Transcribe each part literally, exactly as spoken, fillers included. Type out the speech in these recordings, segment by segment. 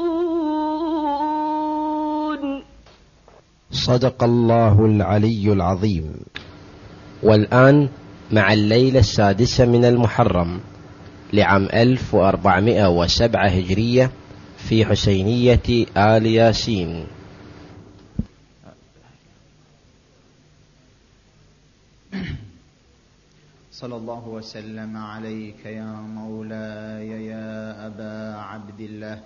صدق الله العلي العظيم. والآن مع الليلة السادسة من المحرم لعام ألف وأربعمائة وسبعة هجرية في حسينية آل ياسين. صلى الله وسلم عليك يا مولاي يا أبا عبد الله،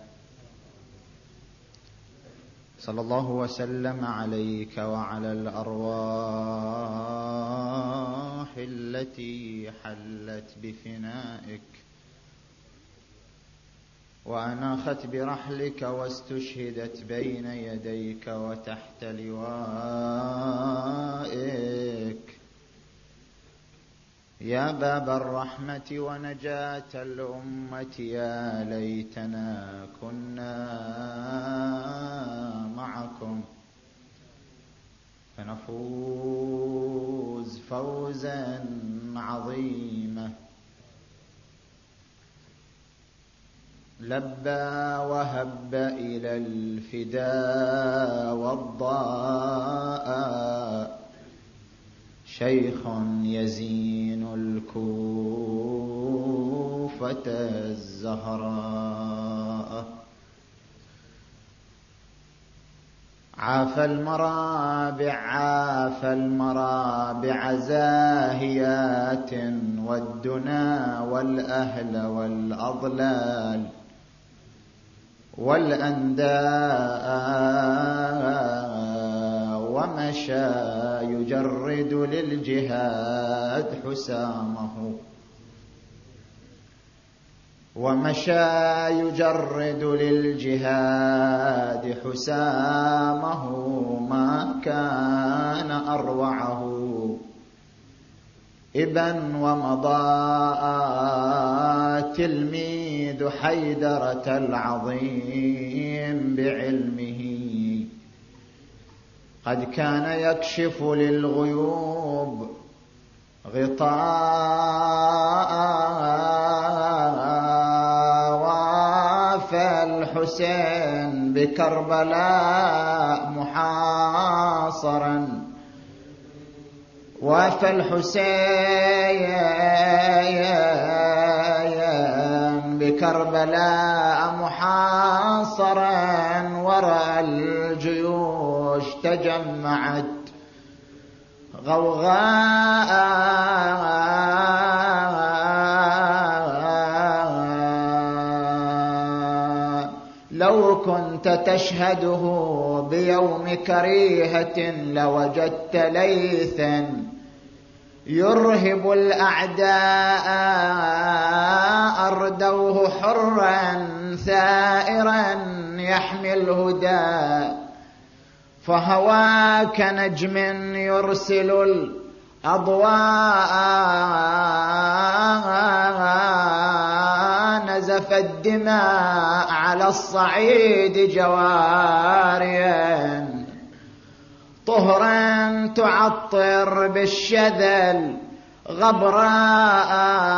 صلى الله وسلم عليك وعلى الأرواح التي حلت بفنائك وأناخت برحلك واستشهدت بين يديك وتحت لوائك، يا باب الرحمة ونجاة الأمة، يا ليتنا كنا معكم فنفوز فوزا عظيما. لبى وهب إلى الفداء والضاء شيخ يزين الكوفة الزهراء، عاف المرابع عاف المرابع زاهيات والدنا والأهل والأضلال والأنداء، ومشى يجرد للجهاد حسامه ومشى يجرد للجهاد حسامه، ما كان أروعه إبا ومضاء تلميذ حيدرة العظيم بعلمه، قد كان يكشف للغيوب غطاء، وافى الحسين بكربلاء محاصرا، وافى الحسين بكربلاء محاصرا، ورأى الجيوش تجمعت غوغاء، لو كنت تشهده بيوم كريهة لوجدت ليثا يرهب الأعداء، أردوه حرا ثائرا يحمي الهدى، فهوى كنجم يرسل الأضواء، نزف الدماء على الصعيد جواريا، طهرا تعطر بالشذل غبراء،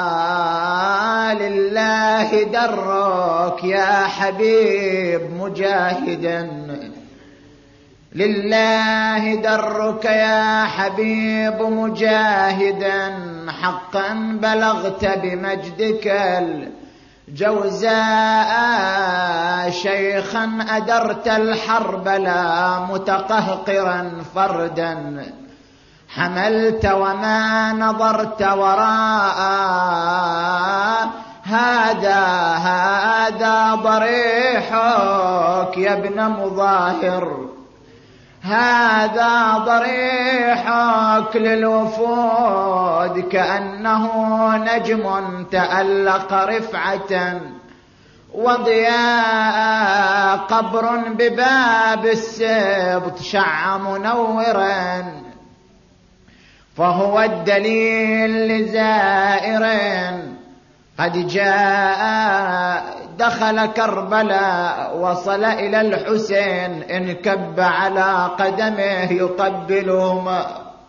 لله درك يا حبيب مجاهدا، لله درك يا حبيب مجاهدا، حقا بلغت بمجدك الجوزاء، شيخا أدرت الحرب لا متقهقرا فردا، حملت وما نظرت وراء، هذا هذا ضريحك يا ابن مظاهر، هذا ضريحك للوفود، كأنه نجم تألق رفعة وضياء، قبر بباب السبط شع منورا، فهو الدليل لزائر قد جاء، دخل كربلاء وصل إلى الحسين، انكب على قدمه يقبلهما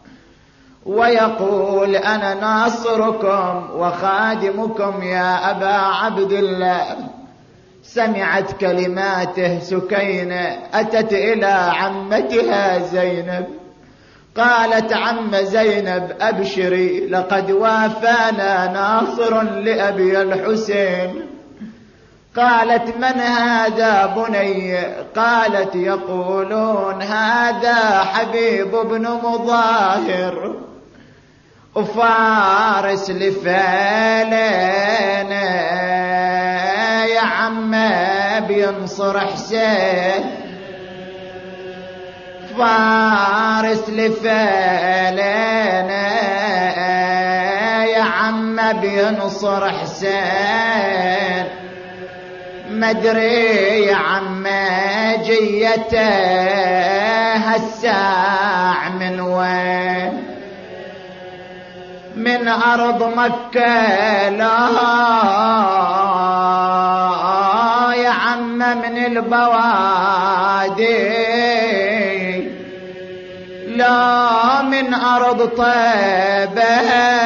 ويقول أنا ناصركم وخادمكم يا أبا عبد الله، سمعت كلماته سكينة أتت إلى عمتها زينب قالت: عم زينب أبشري، لقد وافانا ناصر لأبي الحسين. قالت: من هذا بني؟ قالت: يقولون هذا حبيب بن مظاهر وفارس لفالنا يا عم بينصر حسين، فارس لفالنا يا عم بينصر حسين. مدري يا عم جيته هالساع من وين؟ من أرض مكة لا يا عم من البوادي، لا من أرض طيبة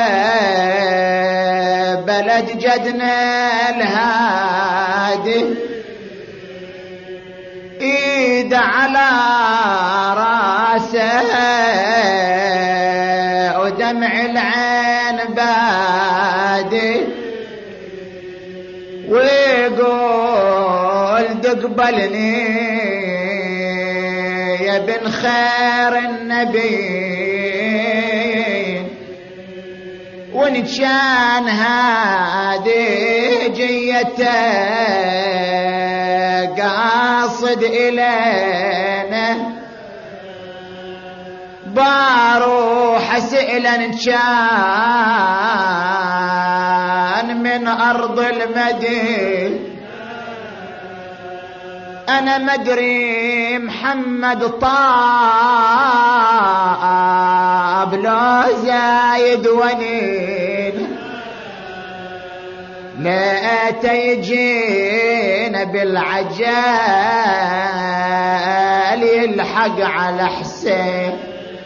بلد جدنا الهادي. ايد على راسه ودمع العين بادي، ويقول تقبلني يا بن خير النبي، وان كان هادي جيته قاصد إلينا باروح اسئلا ان كان من ارض المدينة. انا مدري محمد طاب لو زايد ونين، لا تيجينا بالعجال يلحق على حسين.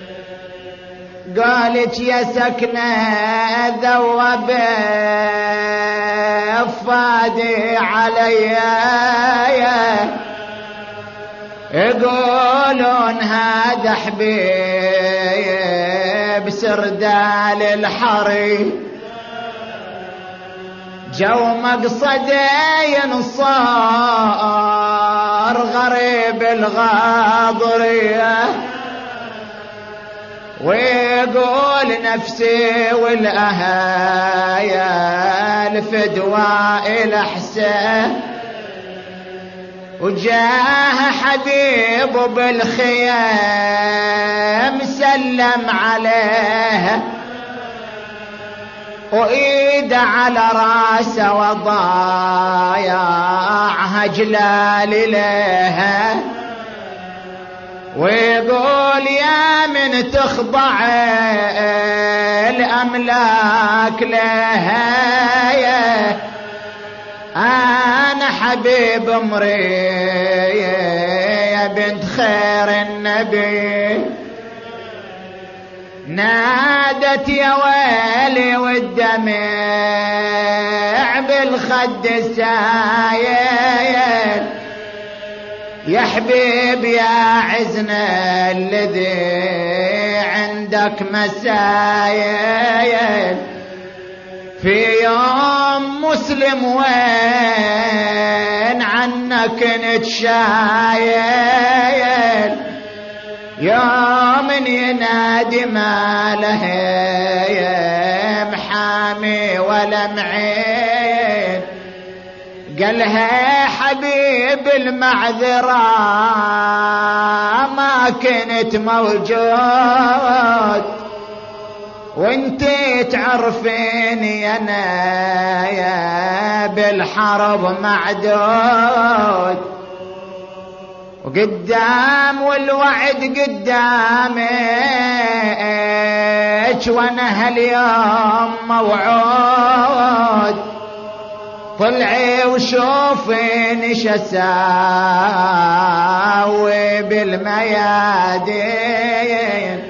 قالت يا سكنة ذوب فادي علي، يقولون هذا حبيب سردال الحري، جو مقصده ينصار غريب الغاضرية، ويقول نفسي والأهايا الفدواء الأحسن. وجاه حبيب بالخيام سلم عليه، وإيد على راسه وضايعها جلال لها، ويقول يا من تخضع الأملاك لها، أنا حبيب امري يا بنت خير النبي. نادت يا ويلي والدمع بالخد سايل، يا حبيب يا عزنا الذي عندك مسايل. في يوم مسلم وين عنك نتشايل، يوم ينادي ما له محامي ولا معين. قالها حبيب المعذرة ما كنت موجود، وانتي تعرفيني انا يا بالحرب معدود، وقدام والوعد قدامك وانا هاليوم موعود. طلعي وشوفيني شساوي بالميادين.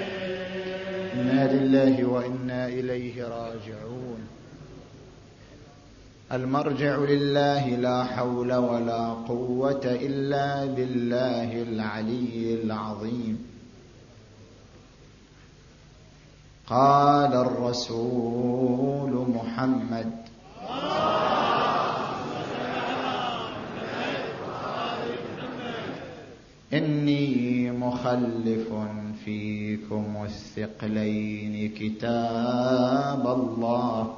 إنا لله وإنا إليه راجعون. المرجع لله، لا حول ولا قوة إلا بالله العلي العظيم. قال الرسول محمد: إني مخلف فيكم الثقلين كتاب الله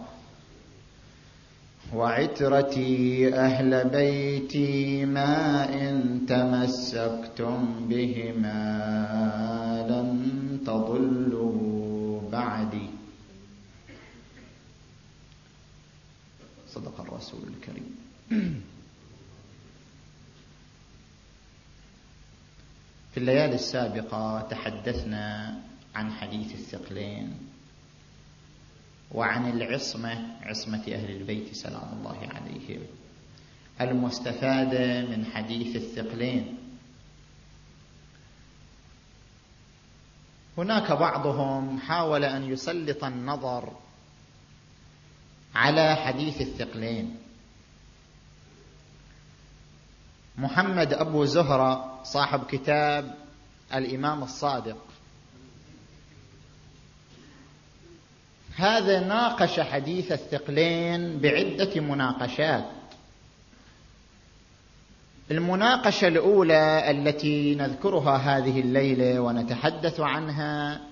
وعترتي أهل بيتي، ما إن تمسكتم بهما لن تضلوا بعدي. صدق الرسول الكريم. في الليالي السابقة تحدثنا عن حديث الثقلين وعن العصمة، عصمة أهل البيت سلام الله عليهم، المستفادة من حديث الثقلين. هناك بعضهم حاول أن يسلط النظر على حديث الثقلين. محمد أبو زهرة صاحب كتاب الإمام الصادق، هذا ناقش حديث الثقلين بعدة مناقشات. المناقشة الأولى التي نذكرها هذه الليلة ونتحدث عنها،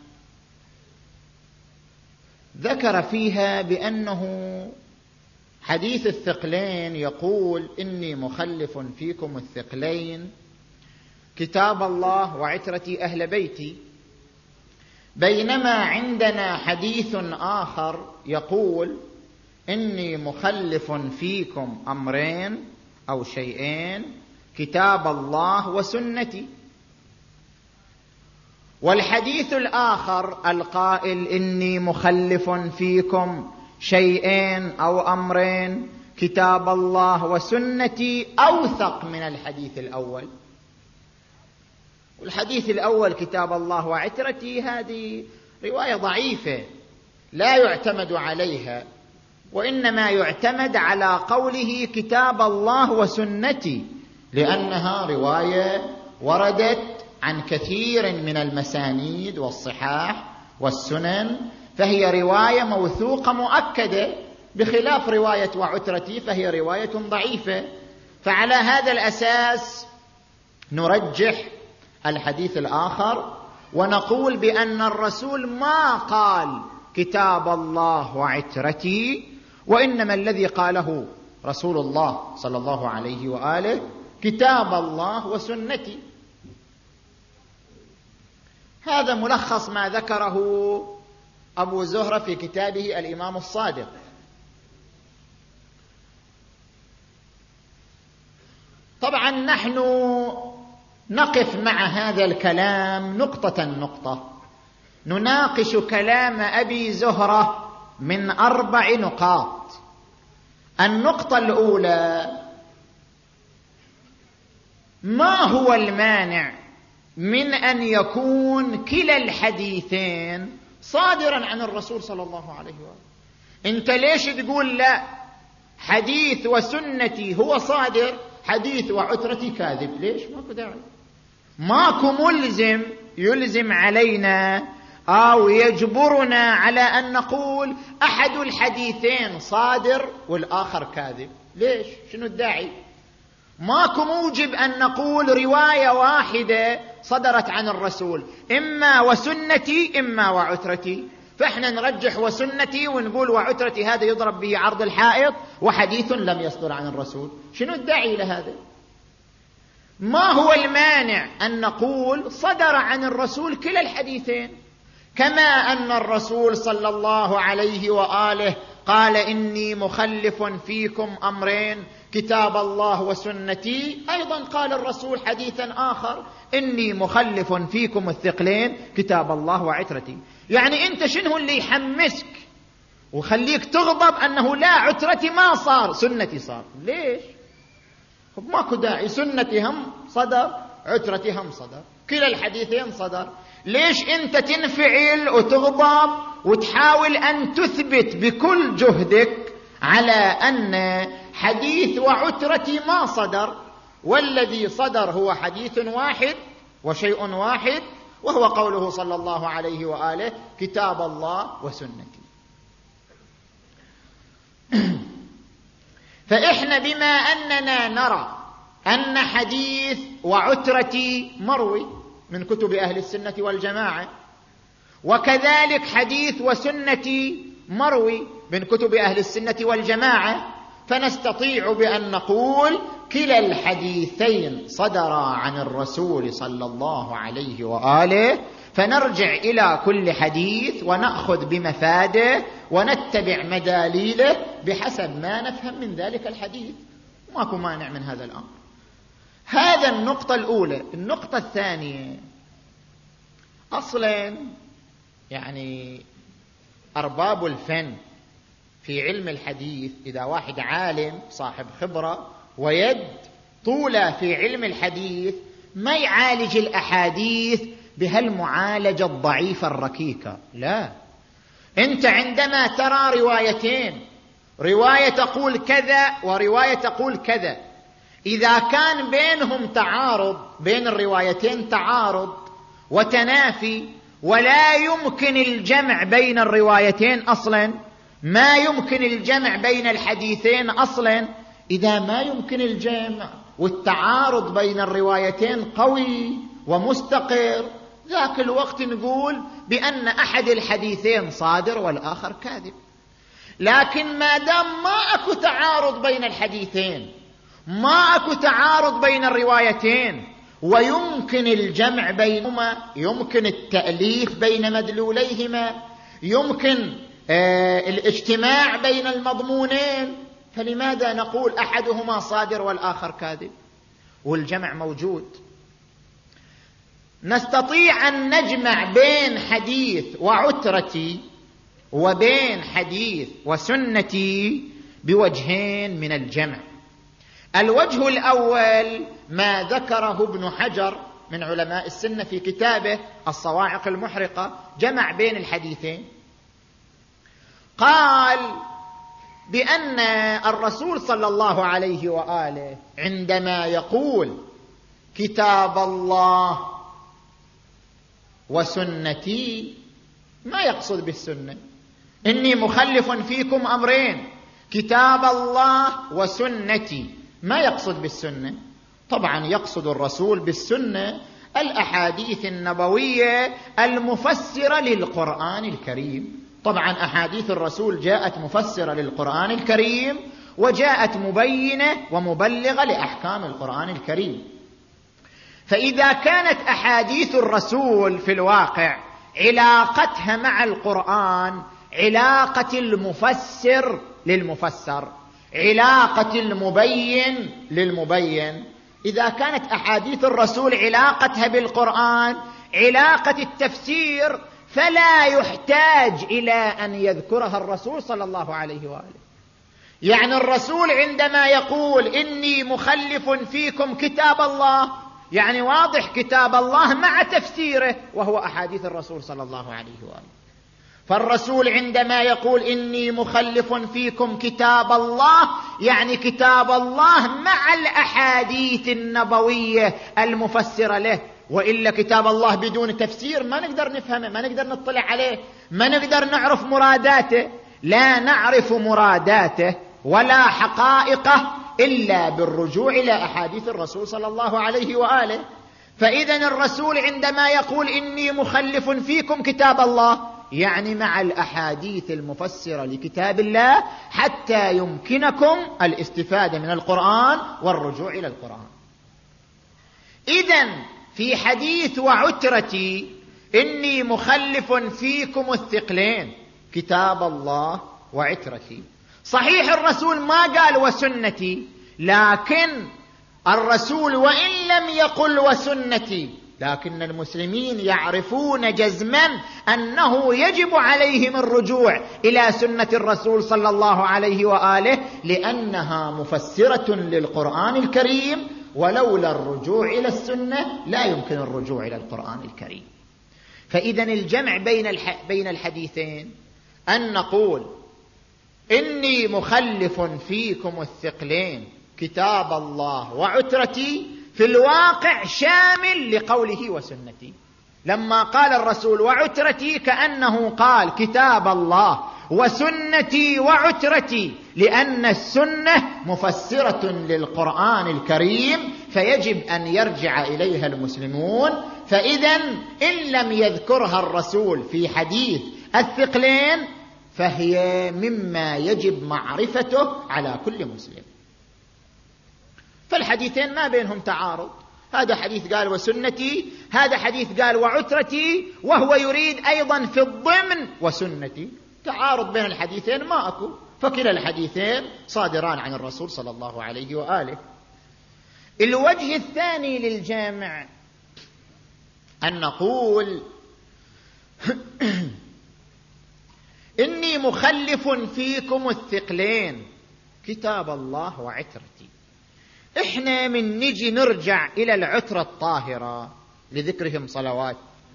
ذكر فيها بأنه حديث الثقلين يقول: إني مخلف فيكم الثقلين كتاب الله وعترتي أهل بيتي، بينما عندنا حديث آخر يقول: إني مخلف فيكم أمرين أو شيئين، كتاب الله وسنتي. والحديث الآخر القائل: إني مخلف فيكم شيئين أو أمرين، كتاب الله وسنتي، أوثق من الحديث الأول. والحديث الأول كتاب الله وعترتي هذه رواية ضعيفة لا يعتمد عليها، وإنما يعتمد على قوله كتاب الله وسنتي، لأنها رواية وردت عن كثير من المسانيد والصحاح والسنن، فهي رواية موثوقة مؤكدة، بخلاف رواية وعترتي فهي رواية ضعيفة. فعلى هذا الأساس نرجح الحديث الآخر ونقول بأن الرسول ما قال كتاب الله وعترتي، وإنما الذي قاله رسول الله صلى الله عليه وآله كتاب الله وسنتي. هذا ملخص ما ذكره أبو زهرة في كتابه الإمام الصادق. طبعا نحن نقف مع هذا الكلام نقطة نقطة، نناقش كلام أبي زهرة من أربع نقاط. النقطة الأولى: ما هو المانع من أن يكون كلا الحديثين صادرا عن الرسول صلى الله عليه وآله؟ أنت ليش تقول لا حديث وسنتي هو صادر، حديث وعترتي كاذب؟ ليش؟ ماكو داعي، ماكو ملزم يلزم علينا أو يجبرنا على أن نقول أحد الحديثين صادر والآخر كاذب. ليش؟ شنو الداعي؟ ماكو موجب أن نقول رواية واحدة صدرت عن الرسول، إما وسنتي إما وعترتي، فإحنا نرجح وسنتي ونقول وعترتي هذا يضرب به عرض الحائط وحديث لم يصدر عن الرسول. شنو الداعي لهذا؟ ما هو المانع أن نقول صدر عن الرسول كلا الحديثين، كما أن الرسول صلى الله عليه وآله قال: إني مخلف فيكم أمرين، كتاب الله وسنتي. أيضا قال الرسول حديثا آخر: إني مخلف فيكم الثقلين، كتاب الله وعترتي. يعني أنت شنو اللي يحمسك وخليك تغضب أنه لا عترتي ما صار، سنتي صار؟ ليش؟ ماكو داعي، سنتي هم صدر، عترتي هم صدر، كلا الحديثين صدر. ليش أنت تنفعل وتغضب وتحاول أن تثبت بكل جهدك على أن حديث وعترتي ما صدر، والذي صدر هو حديث واحد وشيء واحد، وهو قوله صلى الله عليه وآله: كتاب الله وسنتي. فإحنا بما أننا نرى أن حديث وعترتي مروي من كتب أهل السنة والجماعة، وكذلك حديث وسنتي مروي من كتب أهل السنة والجماعة، فنستطيع بأن نقول كلا الحديثين صدرا عن الرسول صلى الله عليه وآله، فنرجع إلى كل حديث ونأخذ بمفاده ونتبع مداليله بحسب ما نفهم من ذلك الحديث، ماكو مانع من هذا الأمر. هذا النقطة الأولى. النقطة الثانية، أصلا يعني أرباب الفن في علم الحديث، إذا واحد عالم صاحب خبرة ويد طولة في علم الحديث، ما يعالج الأحاديث بهالمعالجة الضعيفة الركيكة، لا. أنت عندما ترى روايتين، رواية تقول كذا ورواية تقول كذا، إذا كان بينهم تعارض، بين الروايتين تعارض وتنافي، ولا يمكن الجمع بين الروايتين أصلا، ما يمكن الجمع بين الحديثين أصلا، إذا ما يمكن الجمع والتعارض بين الروايتين قوي ومستقر، ذاك الوقت نقول بأن أحد الحديثين صادر والآخر كاذب. لكن ما دام ما أكو تعارض بين الحديثين، ما أكو تعارض بين الروايتين، ويمكن الجمع بينهما، يمكن التأليف بين مدلوليهما، يمكن آه الاجتماع بين المضمونين، فلماذا نقول أحدهما صادر والآخر كاذب؟ والجمع موجود. نستطيع أن نجمع بين حديث وعترتي وبين حديث وسنتي بوجهين من الجمع. الوجه الأول ما ذكره ابن حجر من علماء السنة في كتابه الصواعق المحرقة، جمع بين الحديثين، قال بأن الرسول صلى الله عليه وآله عندما يقول كتاب الله وسنتي ما يقصد بالسنة. إني مخلف فيكم أمرين، كتاب الله وسنتي، ما يقصد بالسنة. طبعا يقصد الرسول بالسنة الأحاديث النبوية المفسرة للقرآن الكريم. طبعا أحاديث الرسول جاءت مفسرة للقرآن الكريم، وجاءت مبينة ومبلغة لأحكام القرآن الكريم. فإذا كانت أحاديث الرسول في الواقع علاقتها مع القرآن علاقة المفسر للمفسر، علاقة المبين للمبين، إذا كانت أحاديث الرسول علاقتها بالقرآن علاقة التفسير، فلا يحتاج إلى أن يذكرها الرسول صلى الله عليه وآله. يعني الرسول عندما يقول إني مخلف فيكم كتاب الله، يعني واضح كتاب الله مع تفسيره وهو أحاديث الرسول صلى الله عليه وآله. فالرسول عندما يقول إني مخلف فيكم كتاب الله، يعني كتاب الله مع الأحاديث النبوية المفسرة له، وإلا كتاب الله بدون تفسير ما نقدر نفهمه، ما نقدر نطلع عليه، ما نقدر نعرف مراداته. لا نعرف مراداته ولا حقائقه إلا بالرجوع إلى أحاديث الرسول صلى الله عليه وآله. فإذن الرسول عندما يقول إني مخلف فيكم كتاب الله، يعني مع الأحاديث المفسرة لكتاب الله، حتى يمكنكم الاستفادة من القرآن والرجوع إلى القرآن. إذن في حديث وعترتي إني مخلف فيكم الثقلين، كتاب الله وعترتي، صحيح الرسول ما قال وسنتي، لكن الرسول وإن لم يقل وسنتي، لكن المسلمين يعرفون جزما أنه يجب عليهم الرجوع إلى سنة الرسول صلى الله عليه وآله، لأنها مفسرة للقرآن الكريم، ولولا الرجوع إلى السنة لا يمكن الرجوع إلى القرآن الكريم. فإذن الجمع بين بين الحديثين أن نقول إني مخلف فيكم الثقلين كتاب الله وعترتي في الواقع شامل لقوله وسنتي. لما قال الرسول وعترتي كأنه قال كتاب الله وسنتي وعترتي، لأن السنة مفسرة للقرآن الكريم فيجب أن يرجع إليها المسلمون. فإذا إن لم يذكرها الرسول في حديث الثقلين فهي مما يجب معرفته على كل مسلم. فالحديثين ما بينهم تعارض، هذا حديث قال وسنتي، هذا حديث قال وعترتي، وهو يريد أيضا في الضمن وسنتي. تعارض بين الحديثين ما أكو، فكلا الحديثين صادران عن الرسول صلى الله عليه وآله. الوجه الثاني للجامع أن نقول إني مخلف فيكم الثقلين كتاب الله وعترتي. إحنا من نجي نرجع إلى العترة الطاهرة لذكرهم صلوات،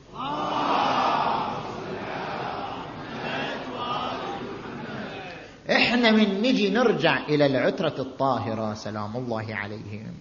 إحنا من نجي نرجع إلى العترة الطاهرة سلام الله عليهم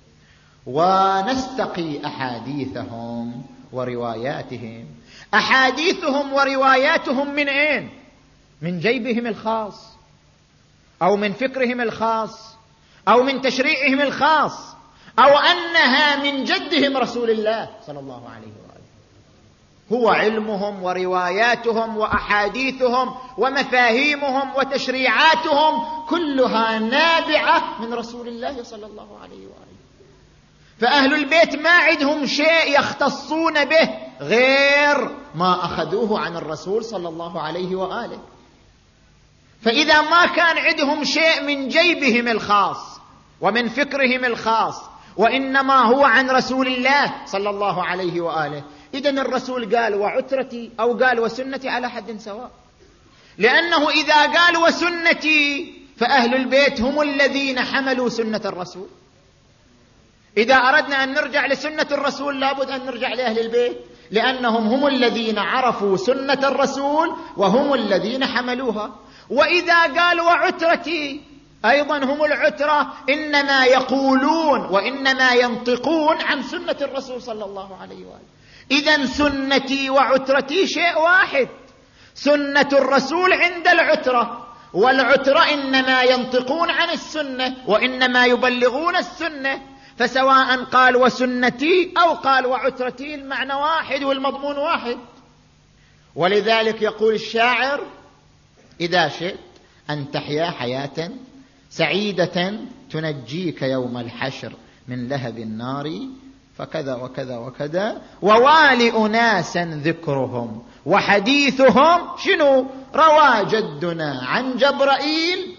ونستقي أحاديثهم ورواياتهم. أحاديثهم ورواياتهم من أين؟ من جيبهم الخاص أو من فكرهم الخاص أو من تشريعهم الخاص أو أنها من جدهم رسول الله صلى الله عليه وآله. هو علمهم ورواياتهم وأحاديثهم ومفاهيمهم وتشريعاتهم كلها نابعة من رسول الله صلى الله عليه وآله. فأهل البيت ما عندهم شيء يختصون به غير ما أخذوه عن الرسول صلى الله عليه وآله. فإذا ما كان عندهم شيء من جيبهم الخاص ومن فكرهم الخاص وإنما هو عن رسول الله صلى الله عليه وآله، إذن الرسول قال وعترتي أو قال وسنتي على حد سواء، لأنه إذا قال وسنتي فأهل البيت هم الذين حملوا سنة الرسول. إذا أردنا أن نرجع لسنة الرسول لابد أن نرجع لأهل البيت، لأنهم هم الذين عرفوا سنة الرسول وهم الذين حملوها. وإذا قال وعترتي أيضا هم العترة، إنما يقولون وإنما ينطقون عن سنة الرسول صلى الله عليه وآله. إذن سنتي وعترتي شيء واحد، سنة الرسول عند العترة، والعترة إنما ينطقون عن السنة وإنما يبلغون السنة. فسواء قال وسنتي أو قال وعترتي المعنى واحد والمضمون واحد. ولذلك يقول الشاعر إذا شئت أن تحيا حياة سعيدة تنجيك يوم الحشر من لهب النار فكذا وكذا وكذا، ووالي أناسا ذكرهم وحديثهم شنو روى جدنا عن جبرائيل.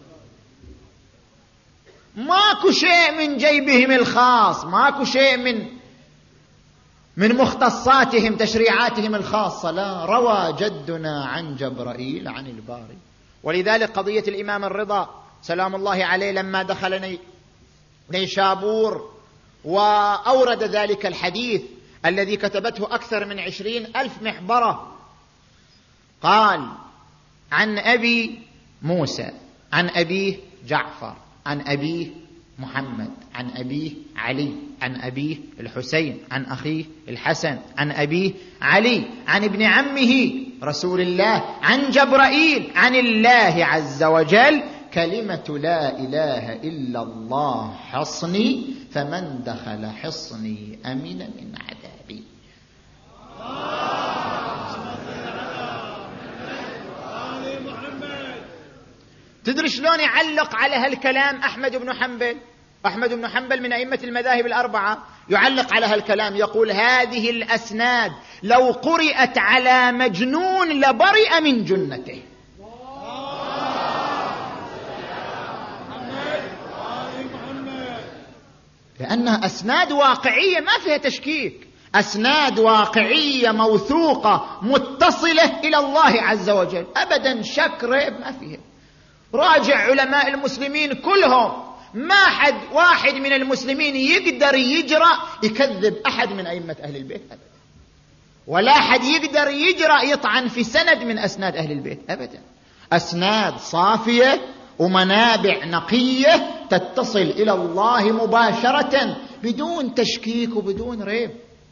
ماكو شيء من جيبهم الخاص، ماكو شيء من من مختصاتهم تشريعاتهم الخاصة، لا، روى جدنا عن جبرائيل عن الباري. ولذلك قضية الإمام الرضا سلام الله عليه لما دخل نيشابور وأورد ذلك الحديث الذي كتبته أكثر من عشرين ألف محبرة، قال عن أبي موسى عن أبيه جعفر عن أبيه محمد عن أبيه علي عن أبيه الحسين عن أخيه الحسن عن أبيه علي عن ابن عمه رسول الله عن جبرائيل عن الله عز وجل كلمة لا إله إلا الله حصني فمن دخل حصني أمن من عذابي. تدري شلون يعلق على هالكلام أحمد بن حنبل؟ أحمد بن حنبل من أئمة المذاهب الأربعة، يعلق على هالكلام يقول هذه الأسناد لو قرأت على مجنون لبرئ من جنته. لأنها أسناد واقعية ما فيها تشكيك، أسناد واقعية موثوقة متصلة إلى الله عز وجل، أبدا شك ريب ما فيها. راجع علماء المسلمين كلهم، ما حد واحد من المسلمين يقدر يجرأ يكذب أحد من أئمة أهل البيت أبدا، ولا حد يقدر يجرأ يطعن في سند من أسناد أهل البيت أبدا. أسناد صافية ومنابع نقية تتصل إلى الله مباشرة بدون تشكيك وبدون ريب.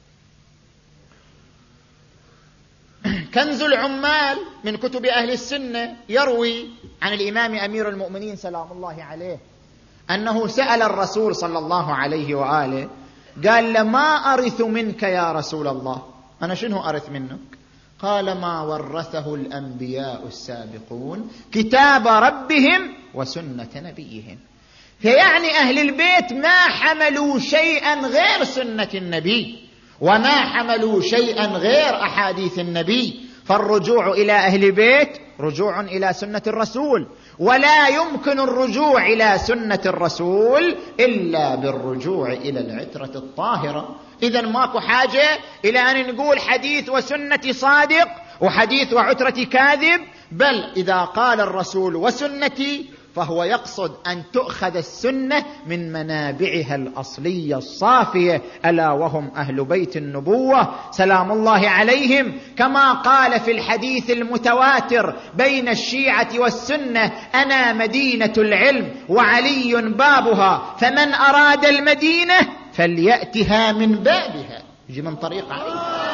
كنز العمال من كتب أهل السنة يروي عن الإمام أمير المؤمنين سلام الله عليه أنه سأل الرسول صلى الله عليه وآله، قال له: ما أرث منك يا رسول الله، أنا شنو أرث منك؟ قال: ما ورثه الأنبياء السابقون كتاب ربهم وسنة نبيهم. فيعني أهل البيت ما حملوا شيئا غير سنة النبي، وما حملوا شيئا غير أحاديث النبي، فالرجوع إلى أهل البيت رجوع إلى سنة الرسول، ولا يمكن الرجوع إلى سنة الرسول إلا بالرجوع إلى العترة الطاهرة. إذن ماكو حاجة إلى أن نقول حديث وسنة صادق وحديث وعترة كاذب، بل إذا قال الرسول وسنتي فهو يقصد أن تؤخذ السنة من منابعها الأصلية الصافية، ألا وهم أهل بيت النبوة سلام الله عليهم، كما قال في الحديث المتواتر بين الشيعة والسنة: أنا مدينة العلم وعلي بابها، فمن أراد المدينة فليأتها من بابها، يجي من طريق علي.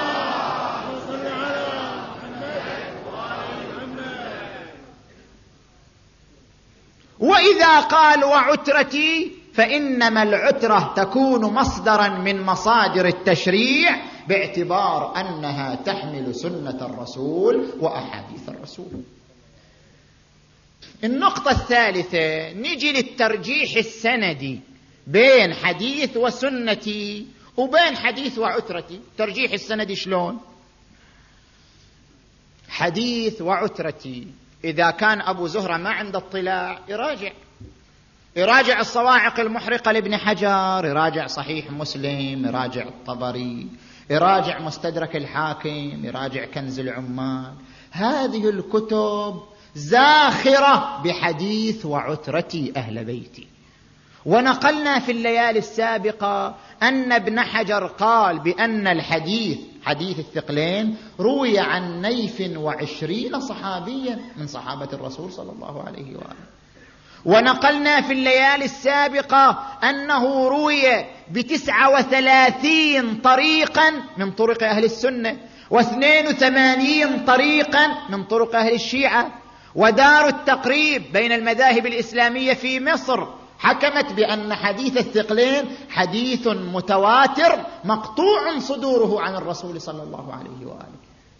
وإذا قال وعترتي فإنما العترة تكون مصدرا من مصادر التشريع، باعتبار أنها تحمل سنة الرسول وأحاديث الرسول. النقطة الثالثة، نجي للترجيح السندي بين حديث وسنتي وبين حديث وعترتي. ترجيح السندي شلون؟ حديث وعترتي إذا كان أبو زهرة ما عنده اطلاع يراجع يراجع الصواعق المحرقة لابن حجر، يراجع صحيح مسلم، يراجع الطبري، يراجع مستدرك الحاكم، يراجع كنز العمال. هذه الكتب زاخرة بحديث وعترتي أهل بيتي. ونقلنا في الليالي السابقة أن ابن حجر قال بأن الحديث حديث الثقلين روي عن نيف وعشرين صحابيا من صحابة الرسول صلى الله عليه وآله. ونقلنا في الليالي السابقة أنه روي بتسعة وثلاثين طريقا من طرق أهل السنة، واثنين وثمانين طريقا من طرق أهل الشيعة. ودار التقريب بين المذاهب الإسلامية في مصر حكمت بأن حديث الثقلين حديث متواتر مقطوع صدوره عن الرسول صلى الله عليه وآله.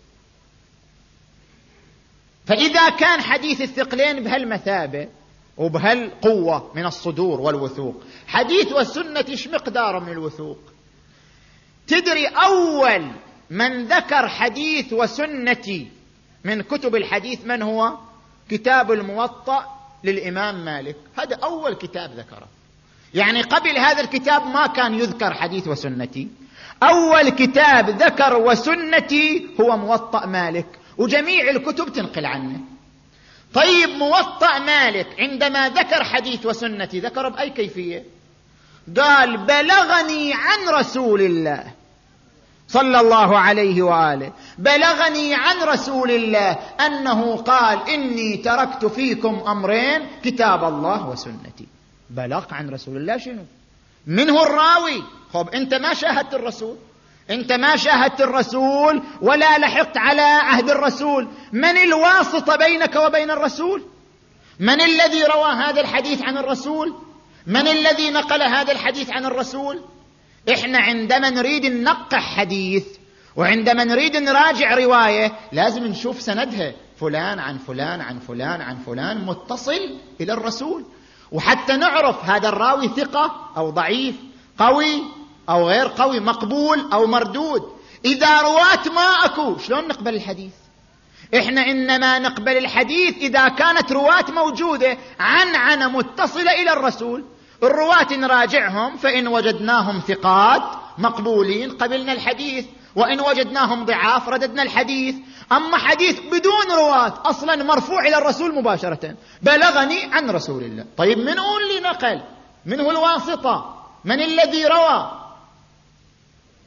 فإذا كان حديث الثقلين بهالمثابة وبهالقوة من الصدور والوثوق، حديث والسنة إيش مقدار من الوثوق؟ تدري أول من ذكر حديث وسنتي من كتب الحديث من هو؟ كتاب الموطأ للإمام مالك، هذا أول كتاب ذكره. يعني قبل هذا الكتاب ما كان يذكر حديث وسنتي. أول كتاب ذكر وسنتي هو موطأ مالك، وجميع الكتب تنقل عنه. طيب موطأ مالك عندما ذكر حديث وسنتي ذكر بأي كيفية؟ قال: بلغني عن رسول الله صلى الله عليه وآله، بلغني عن رسول الله أنه قال: إني تركت فيكم أمرين، كتاب الله وسنتي. بلغ عن رسول الله شنو؟ منه الراوي. خب أنت ما شاهدت الرسول، أنت ما شاهدت الرسول ولا لحقت على عهد الرسول، من الواسطة بينك وبين الرسول؟ من الذي روى هذا الحديث عن الرسول؟ من الذي نقل هذا الحديث عن الرسول؟ إحنا عندما نريد ننقح حديث وعندما نريد نراجع رواية لازم نشوف سندها، فلان عن فلان عن فلان عن فلان متصل إلى الرسول، وحتى نعرف هذا الراوي ثقة أو ضعيف، قوي أو غير قوي، مقبول أو مردود. إذا رواة ما أكو شلون نقبل الحديث؟ إحنا إنما نقبل الحديث إذا كانت رواة موجودة عنعنة متصلة إلى الرسول. الرواة نراجعهم، فإن وجدناهم ثقات مقبولين قبلنا الحديث، وإن وجدناهم ضعاف رددنا الحديث. أما حديث بدون رواة أصلا مرفوع إلى الرسول مباشرة، بلغني عن رسول الله، طيب من هو اللي نقل؟ من هو الواسطة؟ من الذي روى؟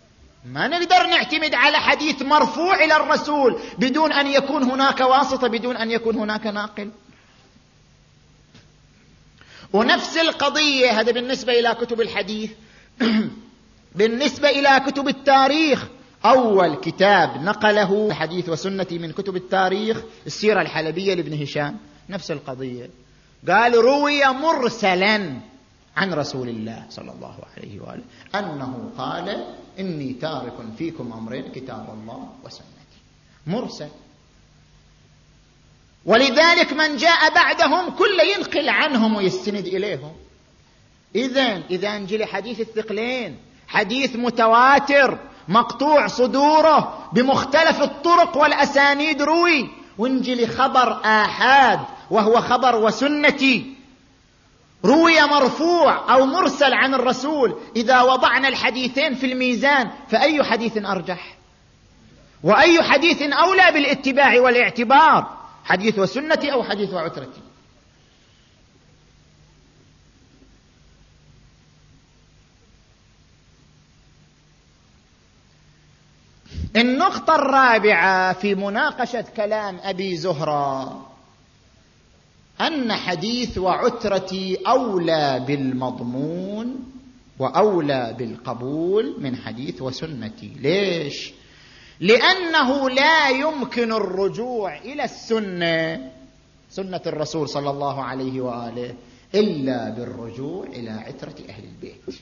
ما نقدر نعتمد على حديث مرفوع إلى الرسول بدون أن يكون هناك واسطة، بدون أن يكون هناك ناقل. ونفس القضية هذا بالنسبة إلى كتب الحديث. بالنسبة إلى كتب التاريخ، أول كتاب نقله حديث وسنة من كتب التاريخ السيرة الحلبية لابن هشام، نفس القضية، قال روي مرسلا عن رسول الله صلى الله عليه وآله أنه قال إني تارك فيكم أمرين كتاب الله وسنتي، مرسل. ولذلك من جاء بعدهم كل ينقل عنهم ويستند إليهم. إذن إذا نجي حديث الثقلين، حديث متواتر مقطوع صدوره بمختلف الطرق والأسانيد روي، ونجي لخبر آحاد وهو خبر وسنتي روي مرفوع أو مرسل عن الرسول، إذا وضعنا الحديثين في الميزان فأي حديث أرجح وأي حديث أولى بالاتباع والاعتبار، حديث وسنتي أو حديث وعترتي؟ النقطة الرابعة في مناقشة كلام أبي زهرة أن حديث وعترتي أولى بالمضمون وأولى بالقبول من حديث وسنتي. ليش؟ لأنه لا يمكن الرجوع إلى السنة، سنة الرسول صلى الله عليه وآله، إلا بالرجوع إلى عترة أهل البيت.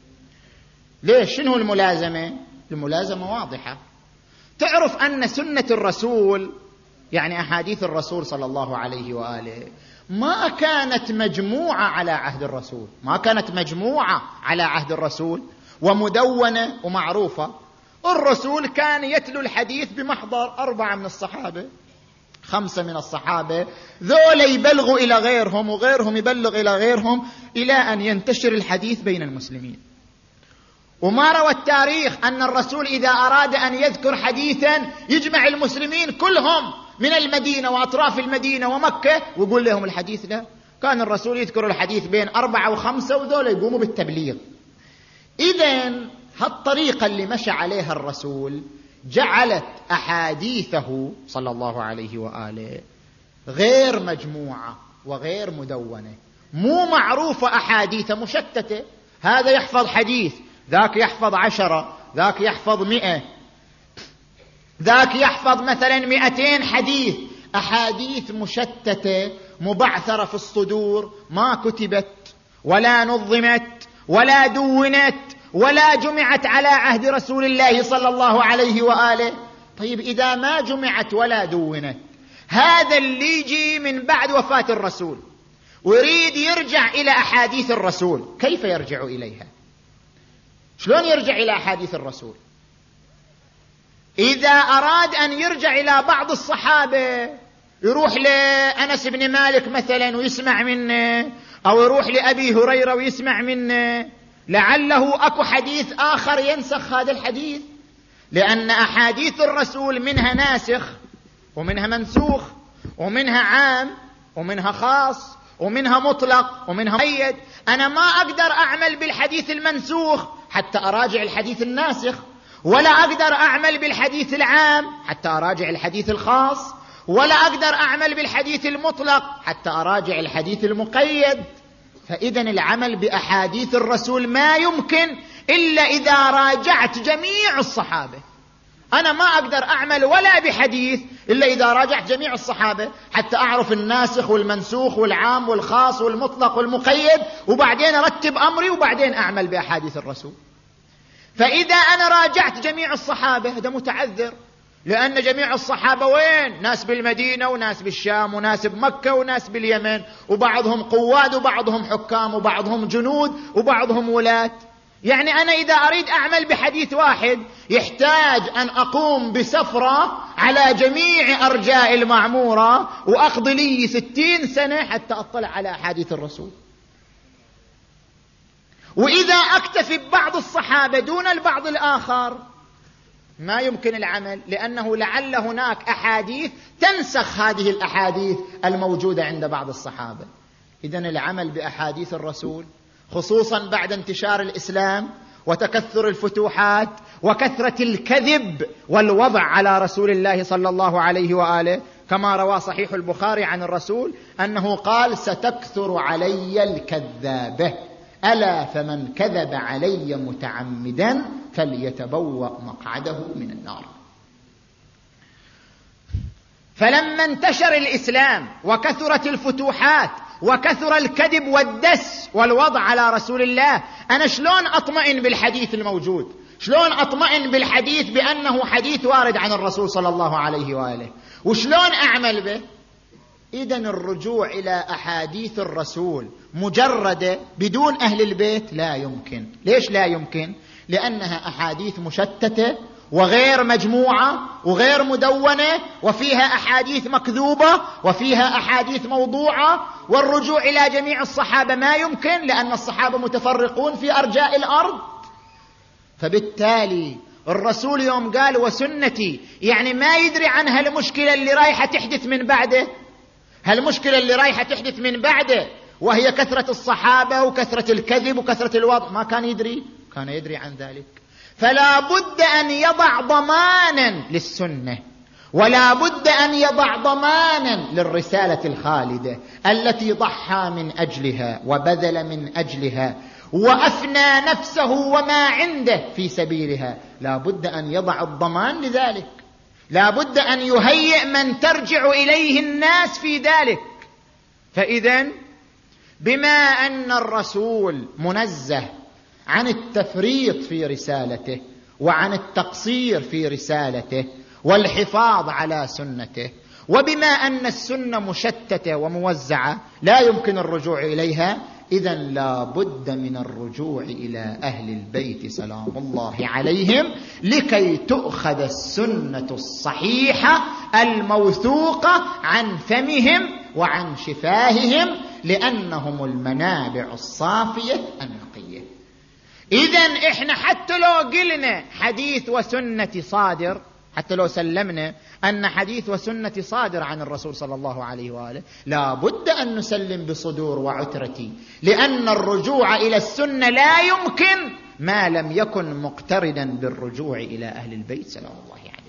ليش؟ شنو الملازمة؟ الملازمة واضحة. تعرف أن سنة الرسول يعني أحاديث الرسول صلى الله عليه وآله ما كانت مجموعة على عهد الرسول، ما كانت مجموعة على عهد الرسول ومدونة ومعروفة. الرسول كان يتلو الحديث بمحضر أربعة من الصحابة، خمسة من الصحابة، ذول يبلغوا إلى غيرهم وغيرهم يبلغ إلى غيرهم إلى أن ينتشر الحديث بين المسلمين. وما روى التاريخ أن الرسول إذا أراد أن يذكر حديثا يجمع المسلمين كلهم من المدينة وأطراف المدينة ومكة ويقول لهم الحديث ده. كان الرسول يذكر الحديث بين أربعة وخمسة وذول يقوموا بالتبليغ. إذن هالطريقة اللي مشى عليها الرسول جعلت أحاديثه صلى الله عليه وآله غير مجموعة وغير مدونة، مو معروفة، أحاديث مشتتة، هذا يحفظ حديث، ذاك يحفظ عشرة، ذاك يحفظ مئة، ذاك يحفظ مثلا مئتين حديث، أحاديث مشتتة مبعثرة في الصدور، ما كتبت ولا نظمت ولا دونت ولا جمعت على عهد رسول الله صلى الله عليه وآله. طيب إذا ما جمعت ولا دونت، هذا اللي يجي من بعد وفاة الرسول ويريد يرجع إلى أحاديث الرسول، كيف يرجع إليها؟ شلون يرجع إلى أحاديث الرسول؟ إذا أراد أن يرجع إلى بعض الصحابة يروح لأنس بن مالك مثلا ويسمع منه، أو يروح لأبي هريرة ويسمع منه، لعله أكو حديث آخر ينسخ هذا الحديث، لأن أحاديث الرسول منها ناسخ ومنها منسوخ ومنها عام ومنها خاص ومنها مطلق ومنها مقيد. أنا ما أقدر أعمل بالحديث المنسوخ حتى أراجع الحديث الناسخ، ولا أقدر أعمل بالحديث العام حتى أراجع الحديث الخاص، ولا أقدر أعمل بالحديث المطلق حتى أراجع الحديث المقيد. فإذن العمل بأحاديث الرسول ما يمكن إلا إذا راجعت جميع الصحابة. أنا ما أقدر أعمل ولا بحديث إلا إذا راجعت جميع الصحابة حتى أعرف الناسخ والمنسوخ والعام والخاص والمطلق والمقيد، وبعدين أرتب أمري وبعدين أعمل بأحاديث الرسول. فإذا أنا راجعت جميع الصحابة هذا متعذر، لأن جميع الصحابة وين؟ ناس بالمدينة وناس بالشام وناس بمكة وناس باليمن، وبعضهم قواد وبعضهم حكام وبعضهم جنود وبعضهم ولاة. يعني أنا إذا أريد أعمل بحديث واحد يحتاج أن أقوم بسفرة على جميع أرجاء المعمورة وأقضي لي ستين سنة حتى أطلع على أحاديث الرسول. وإذا أكتفي ببعض الصحابة دون البعض الآخر ما يمكن العمل، لأنه لعل هناك أحاديث تنسخ هذه الأحاديث الموجودة عند بعض الصحابة. إذن العمل بأحاديث الرسول خصوصا بعد انتشار الإسلام وتكثر الفتوحات وكثرة الكذب والوضع على رسول الله صلى الله عليه وآله، كما روى صحيح البخاري عن الرسول أنه قال: ستكثر علي الكذابة، ألا فمن كذب علي متعمدا فليتبوأ مقعده من النار. فلما انتشر الإسلام وكثرت الفتوحات وكثر الكذب والدس والوضع على رسول الله، أنا شلون أطمئن بالحديث الموجود؟ شلون أطمئن بالحديث بأنه حديث وارد عن الرسول صلى الله عليه وآله؟ وشلون أعمل به؟ إذن الرجوع إلى أحاديث الرسول مجردة بدون أهل البيت لا يمكن. ليش لا يمكن؟ لأنها أحاديث مشتتة وغير مجموعة وغير مدونة، وفيها أحاديث مكذوبة وفيها أحاديث موضوعة، والرجوع إلى جميع الصحابة ما يمكن، لأن الصحابة متفرقون في أرجاء الأرض. فبالتالي الرسول يوم قال وسنتي، يعني ما يدري عن هالمشكلة اللي رايحة تحدث من بعده، هالمشكلة اللي رايحة تحدث من بعده وهي كثرة الصحابة وكثرة الكذب وكثرة الوضع، ما كان يدري؟ كان يدري عن ذلك. فلا بد أن يضع ضمانا للسنة، ولا بد أن يضع ضمانا للرسالة الخالدة التي ضحى من أجلها وبذل من أجلها وأفنى نفسه وما عنده في سبيلها. لا بد أن يضع الضمان لذلك، لا بد أن يهيئ من ترجع إليه الناس في ذلك. فإذن بما أن الرسول منزه عن التفريط في رسالته وعن التقصير في رسالته والحفاظ على سنته، وبما أن السنة مشتتة وموزعة لا يمكن الرجوع إليها، إذن لا بد من الرجوع إلى أهل البيت سلام الله عليهم لكي تؤخذ السنة الصحيحة الموثوقة عن فمهم وعن شفاههم، لأنهم المنابع الصافية النقية. إذن إحنا حتى لو قلنا حديث وسنة صادر، حتى لو سلمنا أن حديث وسنة صادر عن الرسول صلى الله عليه وآله، لا بد أن نسلم بصدور وعترة، لأن الرجوع إلى السنة لا يمكن ما لم يكن مقترنا بالرجوع إلى أهل البيت سلام الله عليه.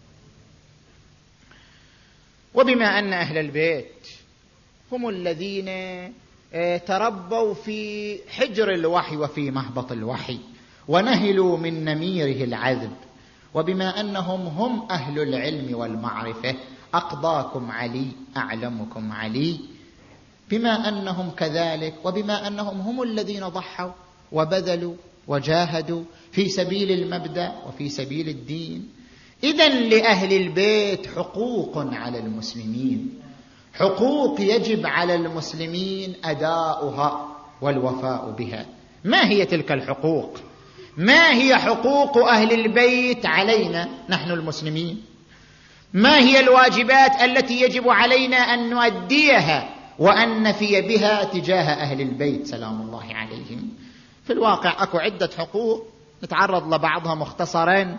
وبما أن أهل البيت هم الذين تربوا في حجر الوحي وفي مهبط الوحي ونهلوا من نميره العذب، وبما أنهم هم أهل العلم والمعرفة، أقضاكم علي أعلمكم علي، بما أنهم كذلك وبما أنهم هم الذين ضحوا وبذلوا وجاهدوا في سبيل المبدأ وفي سبيل الدين، إذن لأهل البيت حقوق على المسلمين، حقوق يجب على المسلمين أداؤها والوفاء بها. ما هي تلك الحقوق؟ ما هي حقوق أهل البيت علينا نحن المسلمين؟ ما هي الواجبات التي يجب علينا أن نؤديها وأن نفي بها تجاه أهل البيت سلام الله عليهم؟ في الواقع أكو عدة حقوق نتعرض لبعضها مختصرا.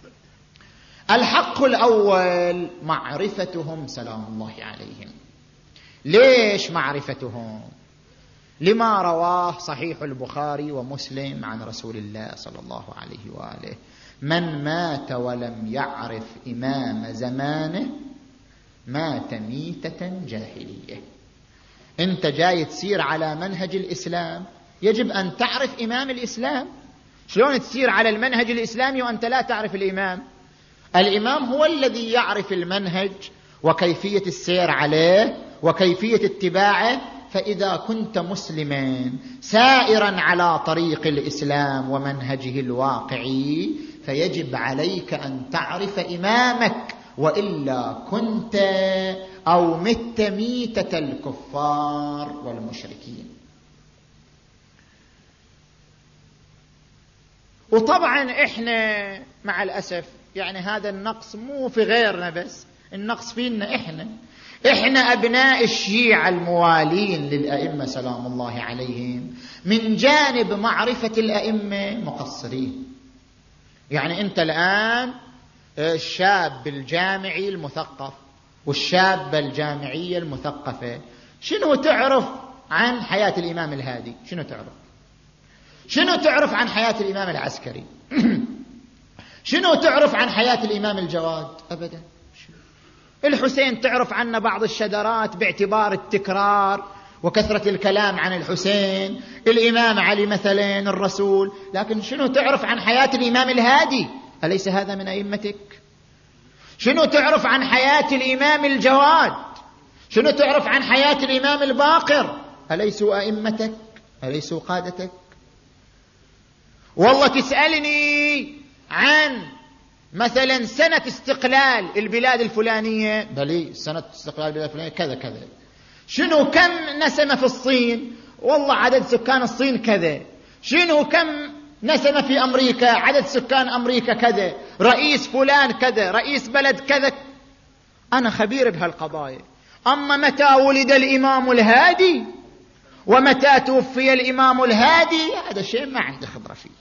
الحق الأول معرفتهم سلام الله عليهم. ليش معرفتهم؟ لما رواه صحيح البخاري ومسلم عن رسول الله صلى الله عليه وآله: من مات ولم يعرف إمام زمانه مات ميتة جاهلية. انت جاي تسير على منهج الإسلام، يجب أن تعرف إمام الإسلام. شلون تسير على المنهج الإسلامي وأنت لا تعرف الإمام؟ الإمام هو الذي يعرف المنهج وكيفية السير عليه وكيفية اتباعه. فإذا كنت مسلما سائرا على طريق الإسلام ومنهجه الواقعي فيجب عليك أن تعرف إمامك، وإلا كنت أو مت ميتة الكفار والمشركين. وطبعا إحنا مع الأسف يعني هذا النقص مو في غيرنا بس، النقص فينا إحنا إحنا أبناء الشيعة الموالين للأئمة سلام الله عليهم، من جانب معرفة الأئمة مقصرين. يعني أنت الآن الشاب الجامعي المثقف والشابة الجامعية المثقفة، شنو تعرف عن حياة الإمام الهادي؟ شنو تعرف؟ شنو تعرف عن حياة الإمام العسكري؟ شنو تعرف عن حياة الإمام الجواد؟ أبدا. الحسين تعرف عنه بعض الشذرات باعتبار التكرار وكثرة الكلام عن الحسين. الإمام علي مثلا الرسول، لكن شنو تعرف عن حياة الإمام الهادي؟ أليس هذا من أئمتك؟ شنو تعرف عن حياة الإمام الجواد؟ شنو تعرف عن حياة الإمام الباقر؟ أليسوا أئمتك؟ أليسوا قادتك؟ والله تسألني عن مثلا سنة استقلال البلاد الفلانية، بلي سنة استقلال البلاد الفلانية كذا كذا. شنو كم نسمة في الصين؟ والله عدد سكان الصين كذا. شنو كم نسمة في أمريكا؟ عدد سكان أمريكا كذا. رئيس فلان كذا، رئيس بلد كذا. أنا خبير بهالقضايا. أما متى ولد الإمام الهادي ومتى توفي الإمام الهادي هذا شيء ما عندي خبرة فيه.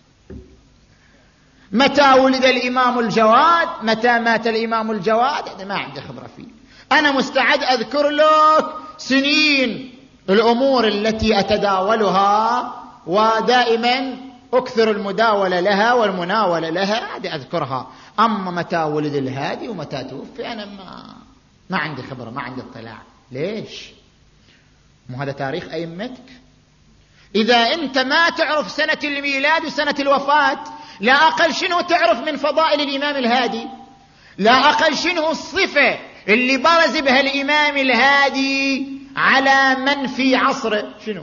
متى ولد الإمام الجواد، متى مات الإمام الجواد، هذا ما عندي خبرة فيه. أنا مستعد أذكر لك سنين الأمور التي أتداولها ودائما أكثر المداولة لها والمناولة لها، هذه أذكرها. أما متى ولد الهادي ومتى توفي أنا ما, ما عندي خبرة، ما عندي اطلاع. ليش؟ مو هذا تاريخ أئمتك؟ إذا أنت ما تعرف سنة الميلاد وسنة الوفاة، لا أقل شنو تعرف من فضائل الإمام الهادي؟ لا أقل شنو الصفة اللي برز بها الإمام الهادي على من في عصره؟ شنو؟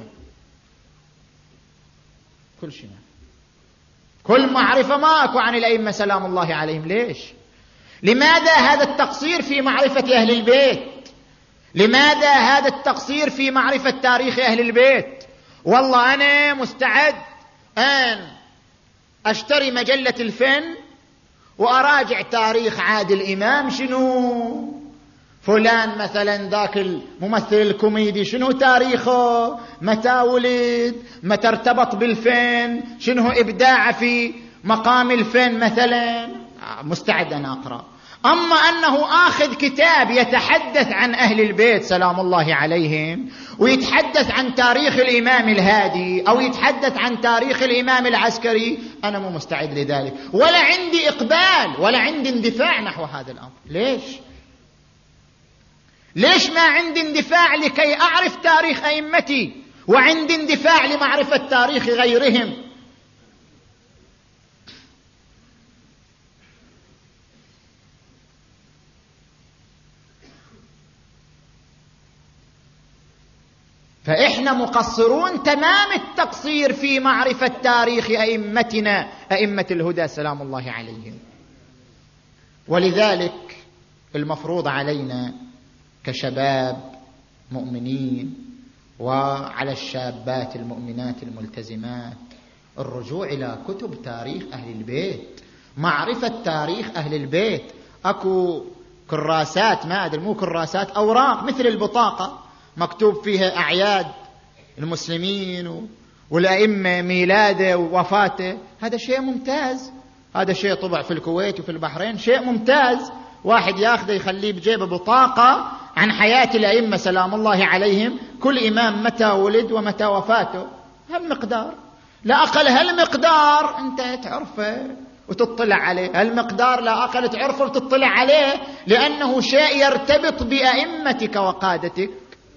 كل شيء، كل معرفة ماكو عن الأئمة سلام الله عليهم. ليش؟ لماذا هذا التقصير في معرفة أهل البيت؟ لماذا هذا التقصير في معرفة تاريخ أهل البيت؟ والله أنا مستعد أن أشتري مجلة الفن وأراجع تاريخ عادل إمام. شنو فلان مثلا ذاك الممثل الكوميدي شنو تاريخه، متى ولد، متى ارتبط بالفن، شنو إبداع في مقام الفن مثلا، مستعد أن أقرأ. أما أنه آخذ كتاب يتحدث عن أهل البيت سلام الله عليهم ويتحدث عن تاريخ الإمام الهادي أو يتحدث عن تاريخ الإمام العسكري، أنا مو مستعد لذلك، ولا عندي إقبال ولا عندي اندفاع نحو هذا الأمر. ليش؟ ليش ما عندي اندفاع لكي أعرف تاريخ أئمتي وعندي اندفاع لمعرفة تاريخ غيرهم؟ فإحنا مقصرون تمام التقصير في معرفة تاريخ أئمتنا، أئمة الهدى سلام الله عليهم. ولذلك المفروض علينا كشباب مؤمنين وعلى الشابات المؤمنات الملتزمات الرجوع إلى كتب تاريخ أهل البيت، معرفة تاريخ أهل البيت. أكو كراسات، ما أدري، مو كراسات، أوراق مثل البطاقة مكتوب فيها أعياد المسلمين والأئمة ميلاده ووفاته. هذا شيء ممتاز، هذا شيء طبع في الكويت وفي البحرين، شيء ممتاز. واحد ياخذه يخليه بجيبه بطاقة عن حياة الأئمة سلام الله عليهم، كل إمام متى ولد ومتى وفاته، هالمقدار. لا أقل هالمقدار أنت تعرفه وتطلع عليه، هالمقدار لا أقل تعرفه وتطلع عليه، لأنه شيء يرتبط بأئمتك وقادتك.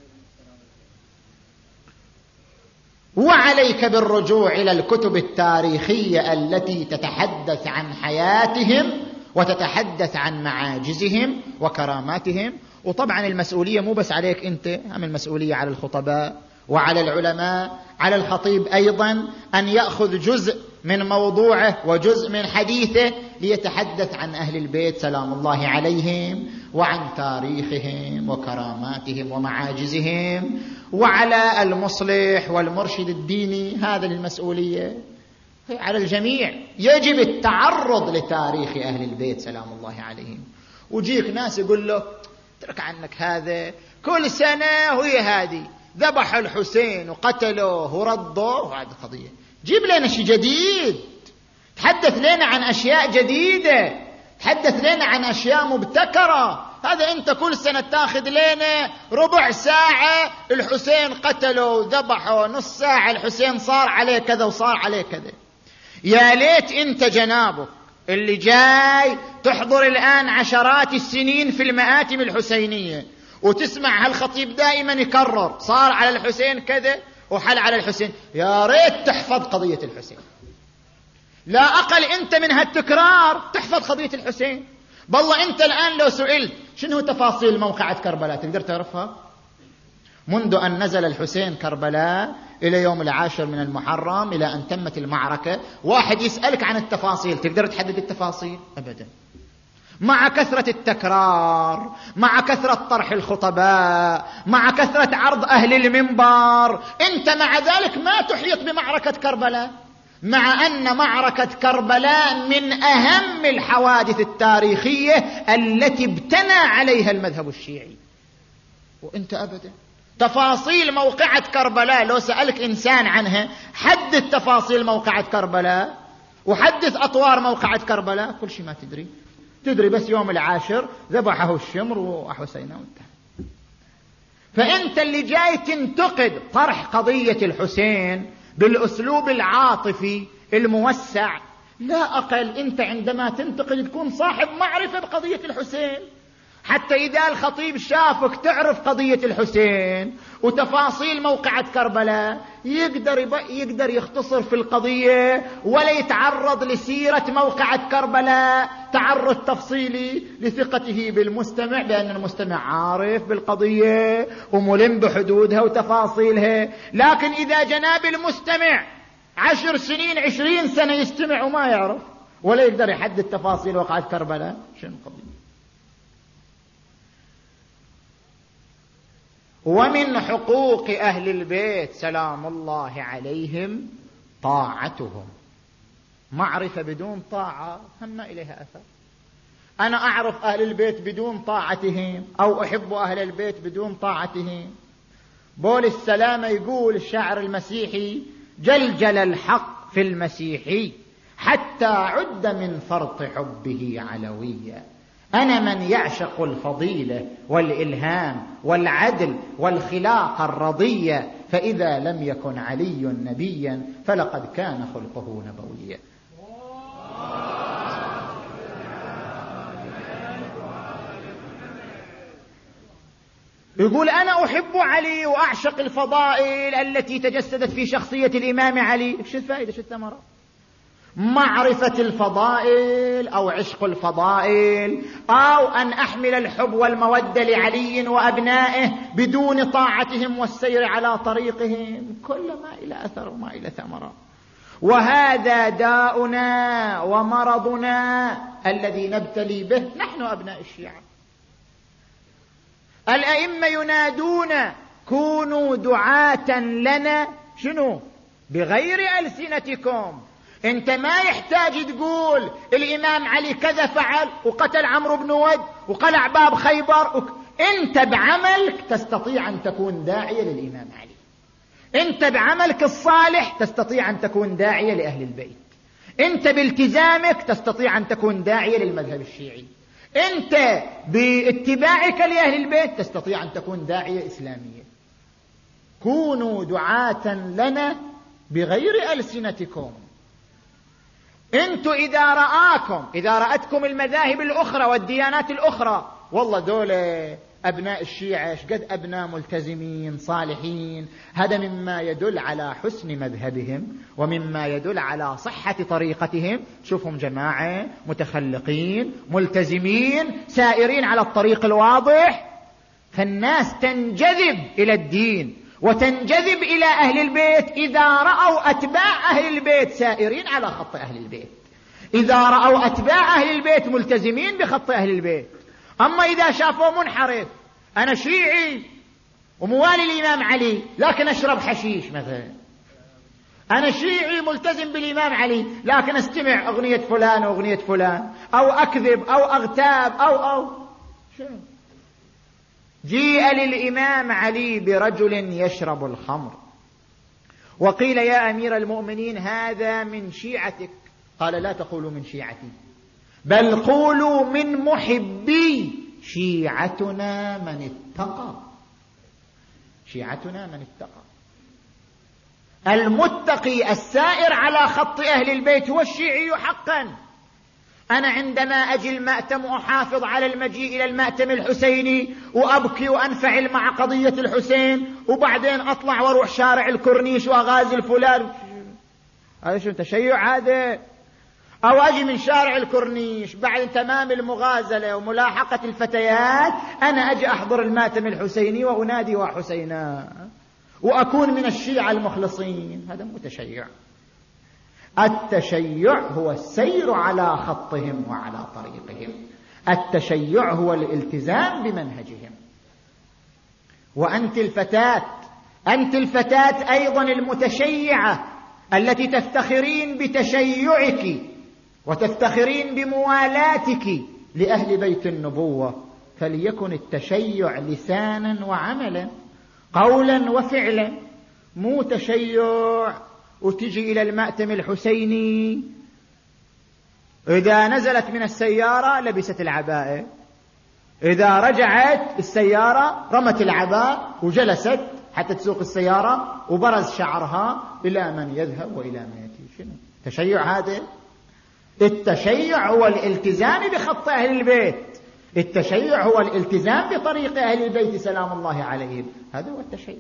وعليك بالرجوع إلى الكتب التاريخية التي تتحدث عن حياتهم وتتحدث عن معاجزهم وكراماتهم. وطبعا المسؤولية مو بس عليك أنت، هم المسؤولية على الخطباء وعلى العلماء، على الخطيب أيضا أن يأخذ جزء من موضوعه وجزء من حديثه ليتحدث عن أهل البيت سلام الله عليهم وعن تاريخهم وكراماتهم ومعاجزهم. وعلى المصلح والمرشد الديني هذا المسؤولية على الجميع، يجب التعرض لتاريخ أهل البيت سلام الله عليهم. وجيك ناس يقول له ترك عنك هذا، كل سنة هي هذه، ذبح الحسين وقتلوه وردوه، وهذه قضية. جيب لنا شيء جديد، تحدث لنا عن أشياء جديدة، تحدث لنا عن أشياء مبتكرة، هذا أنت كل سنة تاخذ لنا ربع ساعة الحسين قتلوا ذبحوا، نص ساعة الحسين صار عليه كذا وصار عليه كذا. يا ليت أنت جنابك اللي جاي تحضر الآن عشرات السنين في المآتم الحسينية وتسمع هالخطيب دائما يكرر صار على الحسين كذا وحل على الحسين، يا ريت تحفظ قضية الحسين. لا أقل أنت من هالتكرار تحفظ قضية الحسين. بالله أنت الآن لو سئلت شنو تفاصيل موقعة كربلاء تقدر تعرفها؟ منذ أن نزل الحسين كربلاء إلى يوم العاشر من المحرم إلى أن تمت المعركة، واحد يسألك عن التفاصيل تقدر تحدد التفاصيل؟ أبدا. مع كثرة التكرار، مع كثرة طرح الخطباء، مع كثرة عرض أهل المنبر، أنت مع ذلك ما تحيط بمعركة كربلاء، مع أن معركة كربلاء من أهم الحوادث التاريخية التي ابتنى عليها المذهب الشيعي، وأنت أبدا. تفاصيل موقعة كربلاء لو سألك إنسان عنها حدث تفاصيل موقعة كربلاء وحدث أطوار موقعة كربلاء، كل شيء ما تدري. تدري بس يوم العاشر ذبحه الشمر وحسينه وانتهى. فأنت اللي جاي تنتقد طرح قضية الحسين بالأسلوب العاطفي الموسع، لا أقل أنت عندما تنتقد تكون صاحب معرفة بقضية الحسين، حتى إذا الخطيب شافك تعرف قضية الحسين وتفاصيل موقعة كربلاء يقدر يقدر يختصر في القضية ولا يتعرض لسيرة موقعة كربلاء تعرض تفصيلي لثقته بالمستمع بأن المستمع عارف بالقضية وملم بحدودها وتفاصيلها. لكن إذا جناب المستمع عشر سنين عشرين سنة يستمع وما يعرف ولا يقدر يحدد تفاصيل وقعة كربلاء، شنو القضية؟ ومن حقوق أهل البيت سلام الله عليهم طاعتهم. معرفة بدون طاعة هم إليها أثر. أنا أعرف أهل البيت بدون طاعتهم أو أحب أهل البيت بدون طاعتهم. بول السلامة يقول الشاعر المسيحي: جلجل الحق في المسيحي حتى عد من فرط حبه علويا. أنا من يعشق الفضيلة والإلهام والعدل والخلاقة الرضية، فإذا لم يكن علي نبيا فلقد كان خلقه نبويا. يقول أنا أحب علي وأعشق الفضائل التي تجسدت في شخصية الإمام علي. إيش الفائدة؟ إيش الثمرة؟ معرفة الفضائل أو عشق الفضائل أو أن أحمل الحب والمودة لعلي وأبنائه بدون طاعتهم والسير على طريقهم، كل ما إلى أثر وما إلى ثمرة. وهذا داؤنا ومرضنا الذي نبتلي به نحن أبناء الشيعة. الأئمة ينادون كونوا دعاة لنا شنو؟ بغير ألسنتكم. انت ما يحتاج تقول الامام علي كذا فعل وقتل عمرو بن ود وقلع باب خيبر وك... انت بعملك تستطيع ان تكون داعية للامام علي، انت بعملك الصالح تستطيع ان تكون داعية لاهل البيت، انت بالتزامك تستطيع ان تكون داعية للمذهب الشيعي، انت باتباعك لاهل البيت تستطيع ان تكون داعية اسلامية. كونوا دعاة لنا بغير ألسنتكم. انتوا اذا رآكم اذا رأتكم المذاهب الاخرى والديانات الاخرى، والله دول ابناء الشيعة شقد ابناء ملتزمين صالحين، هذا مما يدل على حسن مذهبهم ومما يدل على صحة طريقتهم. شوفهم جماعة متخلقين ملتزمين سائرين على الطريق الواضح، فالناس تنجذب الى الدين وتنجذب إلى أهل البيت إذا رأوا أتباع أهل البيت سائرين على خط أهل البيت، إذا رأوا أتباع أهل البيت ملتزمين بخط أهل البيت. أما إذا شافوا منحرف، أنا شيعي وموالي الإمام علي لكن أشرب حشيش مثلا، أنا شيعي ملتزم بالإمام علي لكن أستمع أغنية فلان وأغنية فلان، أو أكذب أو أغتاب أو أو شنو. جيء للإمام علي برجل يشرب الخمر وقيل يا أمير المؤمنين هذا من شيعتك، قال لا تقولوا من شيعتي بل قولوا من محبي شيعتنا من اتقى، شيعتنا من اتقى. المتقي السائر على خط أهل البيت هو الشيعي حقا. أنا عندما أجي المأتم أحافظ على المجيء إلى المأتم الحسيني وأبكي وأنفعل مع قضية الحسين، وبعدين أطلع وأروح شارع الكورنيش وأغازي الفلان، هذا شو تشيع هذا؟ أو أجي من شارع الكورنيش بعد تمام المغازلة وملاحقة الفتيات أنا أجي أحضر الماتم الحسيني وأنادي وحسينا وأكون من الشيعة المخلصين، هذا مو تشيع. التشيع هو السير على خطهم وعلى طريقهم، التشيع هو الالتزام بمنهجهم. وأنت الفتاة، أنت الفتاة أيضا المتشيعة التي تفتخرين بتشيعك وتفتخرين بموالاتك لأهل بيت النبوة، فليكن التشيع لسانا وعملا، قولا وفعلا، مو تشيع وتجي إلى المأتم الحسيني إذا نزلت من السيارة لبست العباءة، إذا رجعت السيارة رمت العباءة وجلست حتى تسوق السيارة وبرز شعرها إلى من يذهب وإلى من يأتي. شنو تشيع هذا؟ التشيع هو الالتزام بخط أهل البيت، التشيع هو الالتزام بطريق أهل البيت سلام الله عليهم، هذا هو التشيع.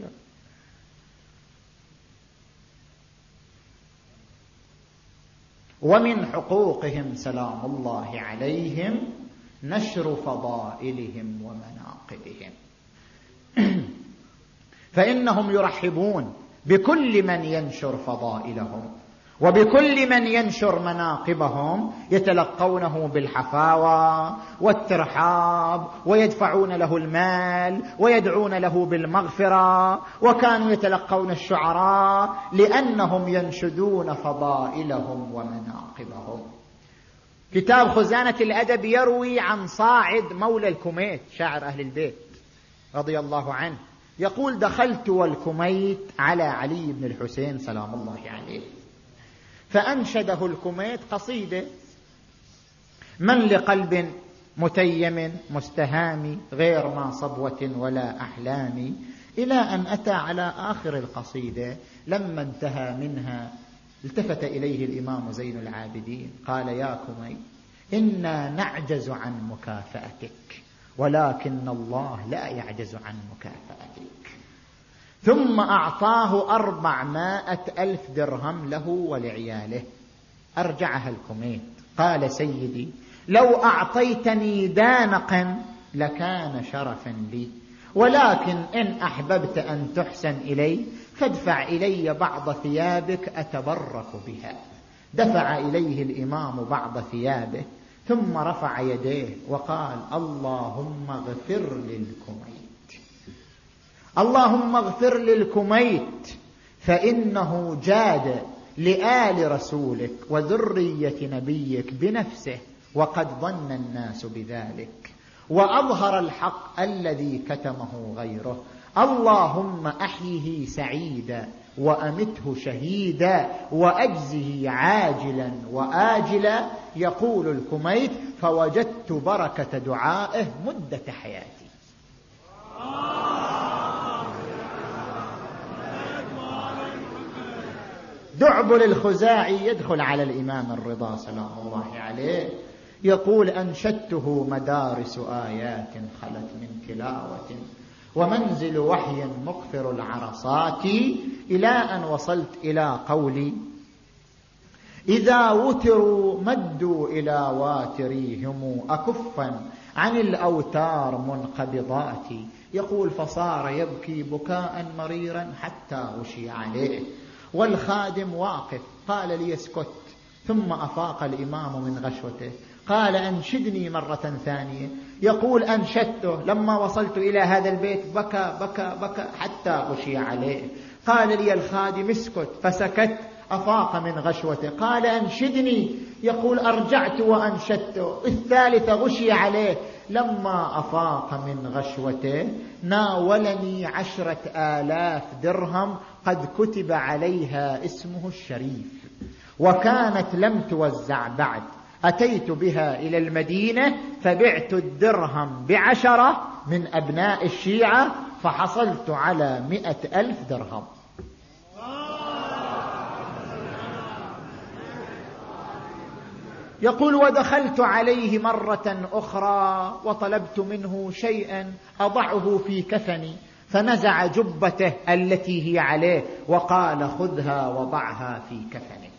ومن حقوقهم سلام الله عليهم نشر فضائلهم ومناقبهم، فإنهم يرحبون بكل من ينشر فضائلهم وبكل من ينشر مناقبهم، يتلقونه بالحفاوة والترحاب ويدفعون له المال ويدعون له بالمغفرة، وكانوا يتلقون الشعراء لأنهم ينشدون فضائلهم ومناقبهم. كتاب خزانة الأدب يروي عن صاعد مولى الكوميت شاعر أهل البيت رضي الله عنه، يقول: دخلت والكوميت على علي بن الحسين سلام الله عليه، فأنشده الكوميت قصيدة: من لقلب متيم مستهام غير ما صبوة ولا أحلام، إلى أن أتى على آخر القصيدة. لما انتهى منها التفت إليه الإمام زين العابدين قال: يا كوميت، إنا نعجز عن مكافأتك ولكن الله لا يعجز عن مكافأتك. ثم أعطاه أربعمائة ألف درهم له ولعياله. أرجعها الكوميت قال: سيدي، لو أعطيتني دانقا لكان شرفا لي، ولكن إن أحببت أن تحسن إلي فادفع إلي بعض ثيابك أتبرك بها. دفع إليه الإمام بعض ثيابه ثم رفع يديه وقال: اللهم اغفر للكوميت، اللهم اغفر للكوميت، فإنه جاد لآل رسولك وذرية نبيك بنفسه وقد ظن الناس بذلك، وأظهر الحق الذي كتمه غيره. اللهم أحيه سعيدا وأمته شهيدا وأجزه عاجلا وآجلا. يقول الكوميت: فوجدت بركة دعائه مدة حياتي. دعبل الخزاعي يدخل على الإمام الرضا سلام الله عليه يقول: أنشدته مدارس آيات خلت من تلاوة ومنزل وحي مقفر العرصات، إلى أن وصلت إلى قولي: إذا وتروا مدوا إلى واتريهم أكفا عن الأوتار منقبضات. يقول: فصار يبكي بكاء مريرا حتى غشي عليه، والخادم واقف قال لي: اسكت. ثم أفاق الإمام من غشوته قال: أنشدني مرة ثانية. يقول: أنشدته، لما وصلت إلى هذا البيت بكى بكى بكى حتى غشي عليه. قال لي الخادم: اسكت، فسكت. أفاق من غشوته قال: أنشدني. يقول: أرجعت وأنشدته. الثالث غشي عليه. لما أفاق من غشوته ناولني عشرة آلاف درهم قد كتب عليها اسمه الشريف، وكانت لم توزع بعد، أتيت بها إلى المدينة فبعت الدرهم بعشرة من أبناء الشيعة فحصلت على مئة ألف درهم. يقول ودخلت عليه مرة أخرى وطلبت منه شيئا أضعه في كفني فنزع جبته التي هي عليه وقال خذها وضعها في كفنك.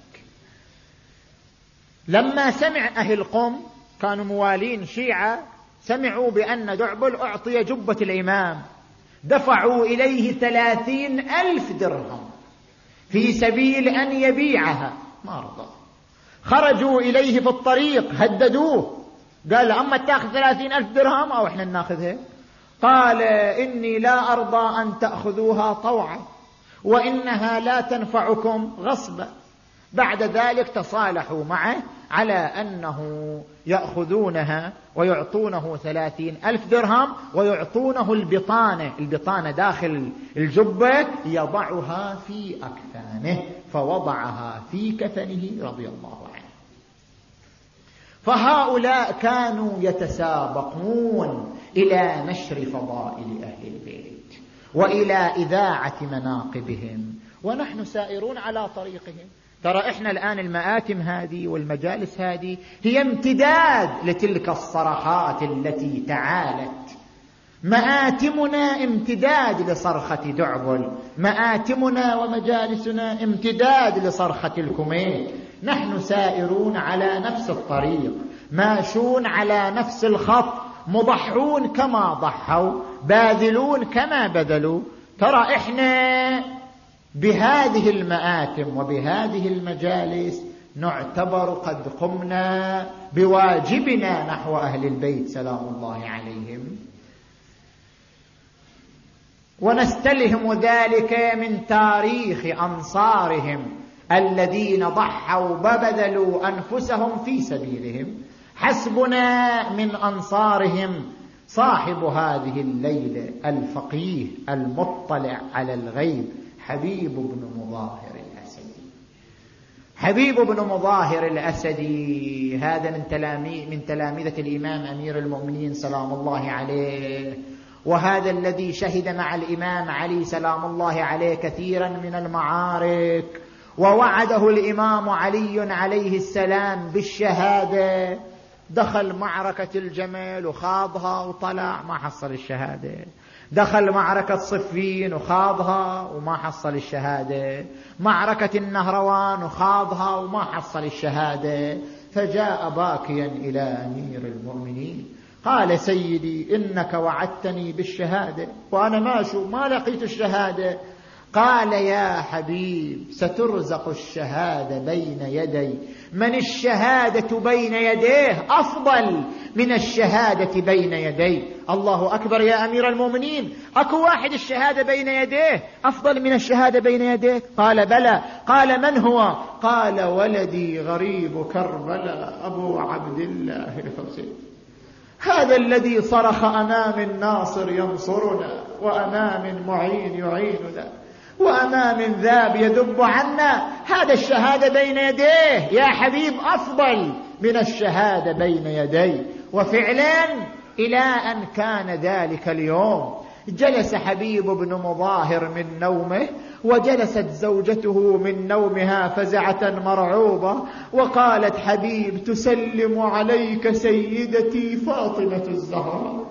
لما سمع أهل قم كانوا موالين شيعة سمعوا بأن دعبل أعطي جبة الإمام دفعوا إليه ثلاثين ألف درهم في سبيل أن يبيعها ما رضى. خرجوا إليه في الطريق هددوه قال أما تأخذ ثلاثين ألف درهم أو إحنا ناخذها. قال إني لا أرضى أن تأخذوها طوعا وإنها لا تنفعكم غصبا. بعد ذلك تصالحوا معه على أنه يأخذونها ويعطونه ثلاثين ألف درهم ويعطونه البطانة البطانة داخل الجبة يضعها في أكفانه فوضعها في كفنه رضي الله عنه. فهؤلاء كانوا يتسابقون إلى نشر فضائل أهل البيت وإلى إذاعة مناقبهم ونحن سائرون على طريقهم. ترى إحنا الآن المآتم هذه والمجالس هذه هي امتداد لتلك الصرخات التي تعالت. مآتمنا امتداد لصرخة دعبل، مآتمنا ومجالسنا امتداد لصرخة الكوميت. نحن سائرون على نفس الطريق، ماشون على نفس الخط، مضحون كما ضحوا، باذلون كما بذلوا. ترى إحنا بهذه المآتم وبهذه المجالس نعتبر قد قمنا بواجبنا نحو أهل البيت سلام الله عليهم، ونستلهم ذلك من تاريخ أنصارهم الذين ضحوا وبذلوا أنفسهم في سبيلهم. حسبنا من أنصارهم صاحب هذه الليلة الفقيه المطلع على الغيب حبيب بن مظاهر الأسدي. حبيب بن مظاهر الأسدي هذا من تلاميذ من تلامذة الإمام أمير المؤمنين سلام الله عليه، وهذا الذي شهد مع الإمام علي سلام الله عليه كثيرا من المعارك، ووعده الإمام علي عليه السلام بالشهادة. دخل معركة الجمل وخاضها وطلع ما حصل الشهادة، دخل معركة صفين وخاضها وما حصل الشهادة، معركة النهروان وخاضها وما حصل الشهادة. فجاء باكيا إلى أمير المؤمنين قال سيدي إنك وعدتني بالشهادة وأنا ماشو ما لقيت الشهادة. قال يا حبيب سترزق الشهادة بين يدي من الشهادة بين يديه أفضل من الشهادة بين يدي. الله أكبر يا أمير المؤمنين، أكو واحد الشهادة بين يديه أفضل من الشهادة بين يديه؟ قال بلى. قال من هو؟ قال ولدي غريب كربلاء أبو عبد الله الحسين، هذا الذي صرخ أنا من ناصر ينصرنا وأنا من معين يعيننا وأنا من ذاب يذب عنا. هذا الشهادة بين يديه يا حبيب أفضل من الشهادة بين يدي. وفعلا إلى أن كان ذلك اليوم جلس حبيب بن مظاهر من نومه وجلست زوجته من نومها فزعة مرعوبة وقالت حبيب تسلم عليك سيدتي فاطمة الزهراء.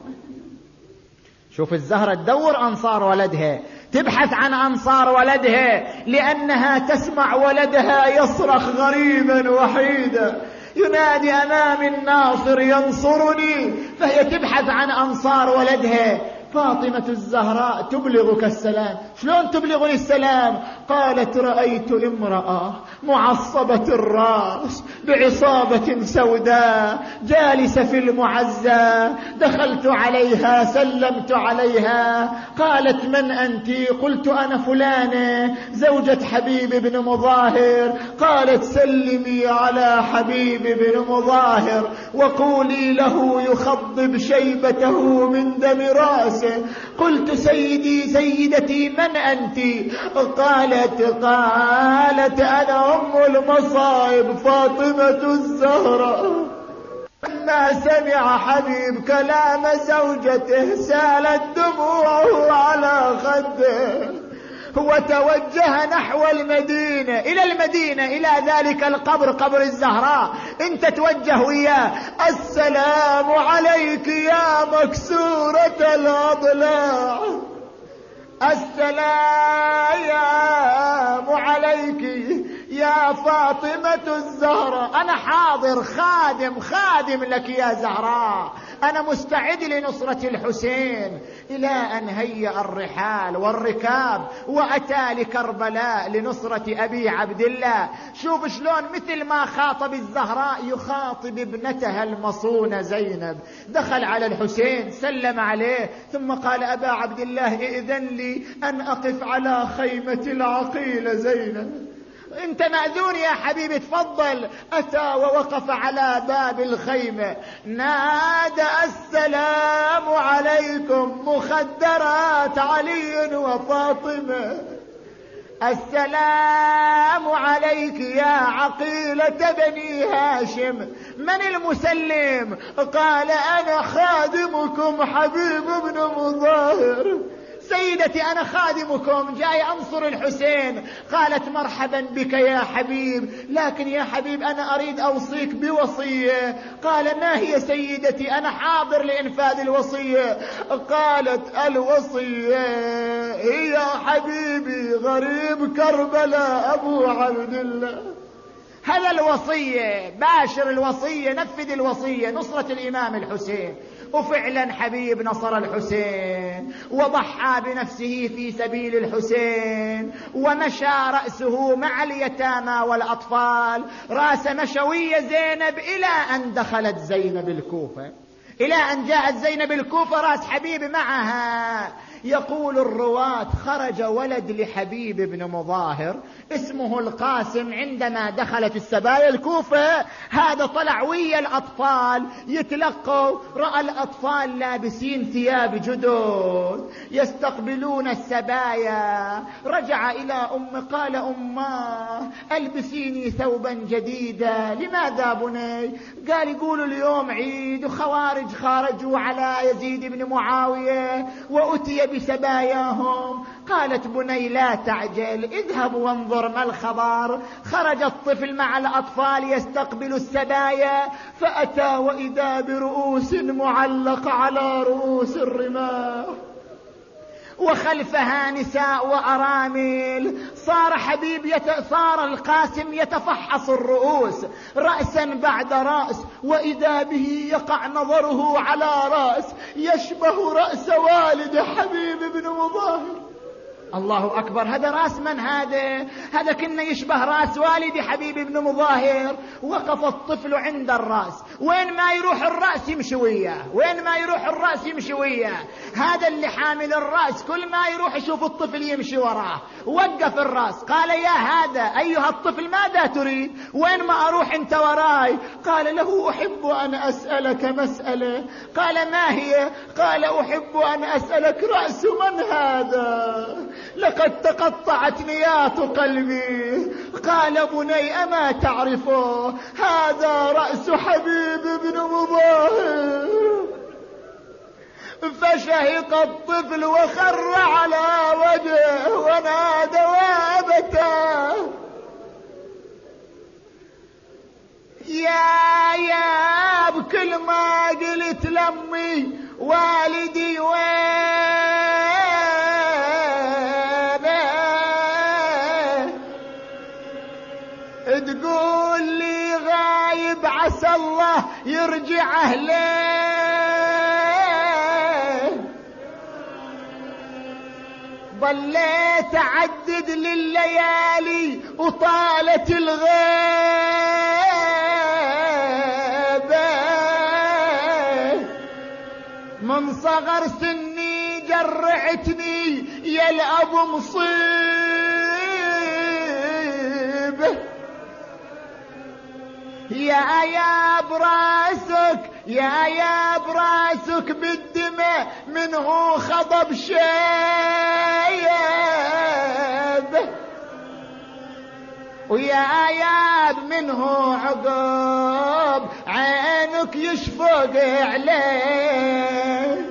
شوف الزهرة تدور أنصار ولدها، تبحث عن أنصار ولدها لأنها تسمع ولدها يصرخ غريبا وحيدا ينادي أنا من ناصر ينصرني، فهي تبحث عن أنصار ولدها. فاطمة الزهراء تبلغك السلام. شلون تبلغني السلام؟ قالت رأيت امرأة معصبة الرأس بعصابة سوداء جالسة في المعزة، دخلت عليها سلمت عليها، قالت من أنت؟ قلت أنا فلانة زوجة حبيب بن مظاهر. قالت سلمي على حبيب بن مظاهر وقولي له يخضب شيبته من دم رأس رأسه. قلت سيدي سيدتي من أنت؟ قالت قالت أنا أم المصائب فاطمة الزهراء. لما سمع حبيب كلام زوجته سالت دموعه على خده وتوجه نحو المدينة، إلى المدينة، إلى ذلك القبر، قبر الزهراء. انت توجه وياه. السلام عليك يا مكسورة الأضلاع، السلام عليك يا فاطمة الزهراء. أنا حاضر، خادم خادم لك يا زهراء، أنا مستعد لنصرة الحسين. إلى أن هيأ الرحال والركاب وأتى لكربلاء لنصرة أبي عبد الله. شوف شلون مثل ما خاطب الزهراء يخاطب ابنتها المصونة زينب. دخل على الحسين سلم عليه ثم قال أبا عبد الله ائذن لي أن أقف على خيمة العقيلة زينب. انت مأذون يا حبيبي، تفضل. أتى ووقف على باب الخيمة نادى السلام عليكم مخدرات علي وفاطمة، السلام عليك يا عقيلة بني هاشم. من المسلم؟ قال أنا خادمكم حبيب بن مظاهر. سيدتي أنا خادمكم جاي أنصر الحسين. قالت مرحبا بك يا حبيب، لكن يا حبيب أنا أريد أوصيك بوصية. قال ما هي سيدتي؟ أنا حاضر لإنفاذ الوصية. قالت الوصية هي حبيبي غريب كربلاء أبو عبد الله. هذا الوصية، باشر الوصية، نفذ الوصية، نصرة الإمام الحسين. وفعلا حبيب نصر الحسين وضحى بنفسه في سبيل الحسين، ومشى رأسه مع اليتامى والأطفال رأس مشوية زينب إلى أن دخلت زينب الكوفة، إلى أن جاءت زينب الكوفة رأس حبيب معها. يقول الرواة خرج ولد لحبيب بن مظاهر اسمه القاسم عندما دخلت السبايا الكوفة. هذا طلع ويا الأطفال يتلقوا، رأى الأطفال لابسين ثياب جدد يستقبلون السبايا. رجع إلى أم قال أماه ألبسيني ثوبا جديدا. لماذا بني؟ قال يقولوا اليوم عيد وخوارج خارجوا على يزيد بن معاوية وأتي بسباياهم. قالت بني لا تعجل، اذهب وانظر ما الخبر. خرج الطفل مع الأطفال يستقبل السبايا، فأتى وإذا برؤوس معلق على رؤوس الرماح وخلفها نساء وأرامل. صار حبيب يت... صار القاسم يتفحص الرؤوس رأسا بعد رأس، وإذا به يقع نظره على رأس يشبه رأس والد حبيب بن مظاهر. الله أكبر، هذا رأس من هذا؟ هذا كنا يشبه رأس والد حبيب بن مظاهر. وقف الطفل عند الرأس، وين ما يروح الرأس يمشي وياه، وين ما يروح الرأس يمشي وياه. هذا اللي حامل الرأس كل ما يروح يشوف الطفل يمشي وراه. وقف الرأس قال يا هذا أيها الطفل ماذا تريد؟ وين ما أروح أنت وراي؟ قال له أحب أن أسألك مسألة. قال ما هي؟ قال أحب أن أسألك رأس من هذا؟ لقد تقطعت نيات قلبي. قال بني أما تعرفه؟ هذا رأس حبيب بن مظاهر. فشهق الطفل وخر على وجهه ونادى وابتاه يا يا بكل ما قلت لمي والدي وين تقول لي غايب عسى الله يرجع أهله. ظليت أعدد لليالي وطالت الغيبة، من صغر سني جرعتني يا الأب مصيبة. يا يا براسك يا يا براسك بالدم يمه منه خضب شيب، ويا ياب منه عقب عينك يشفق عليه.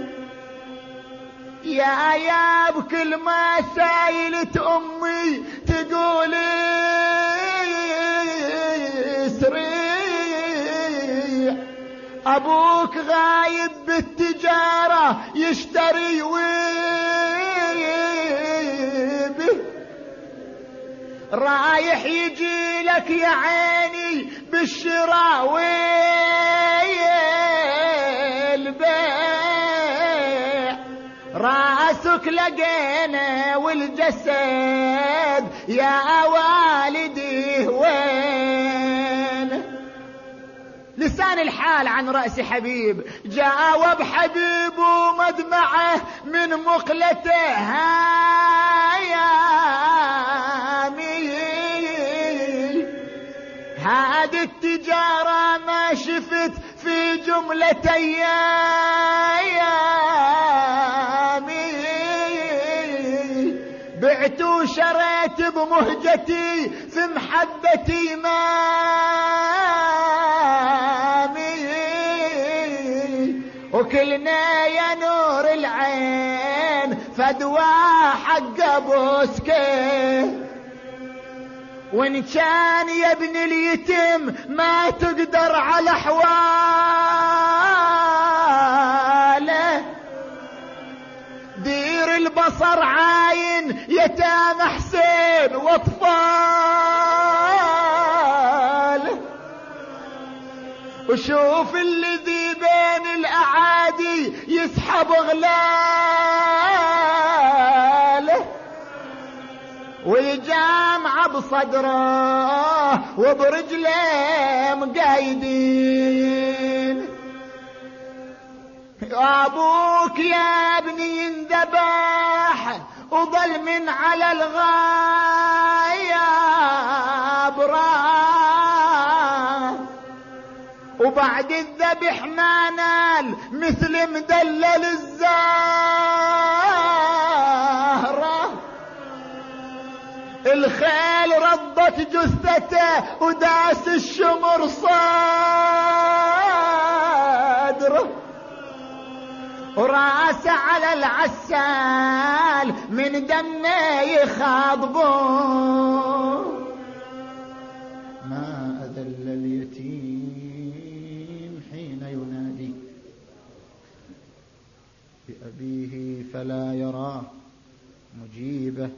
يا ياب كل ما سايلت امي تقول سريع، ابوك غايب بالتجارة يشتري ويبي، رايح يجي لك يا عيني بالشراء والبيع، راسك لقينا والجسد يا والدي وين؟ لسان الحال عن رأس حبيب، جاوب حبيب ومدمعه من مقلته هايامي، هذه التجارة ما شفت في جملة أيامي، بعت وشريت بمهجتي في محبتي مامي، وكلنا يا نور العين فدوى حق ابوسكي، وان كان يا ابن اليتم ما تقدر على احواله، دير البصر عاين يتام حسين واطفال، وشوف الذي بين الاعادي يسحب غلاله، والجامعة بصدره وبرجله مقايدين. ابوك يا ابني ينذبح وظل من على الغايب راه، وبعد الذبح ما نال مثل مدلل الزهره، الخيل رضت جثته وداس الشمر صدره، وراسه على العسال من دمه يخاضبون. ما أذل اليتيم حين ينادي بأبيه فلا يراه مجيبه،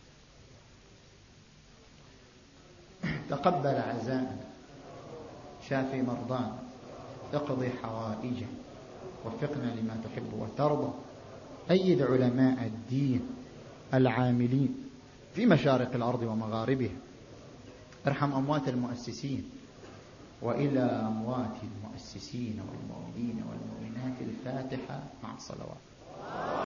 تقبل عزاءنا، شافي مرضانا، اقضي حوائجه، وفقنا لما تحب وترضى. أيد علماء الدين العاملين في مشارق الأرض ومغاربها، ارحم أموات المؤسسين، وإلى أموات المؤسسين والمؤمنين والمؤمنات الفاتحة مع الصلوات.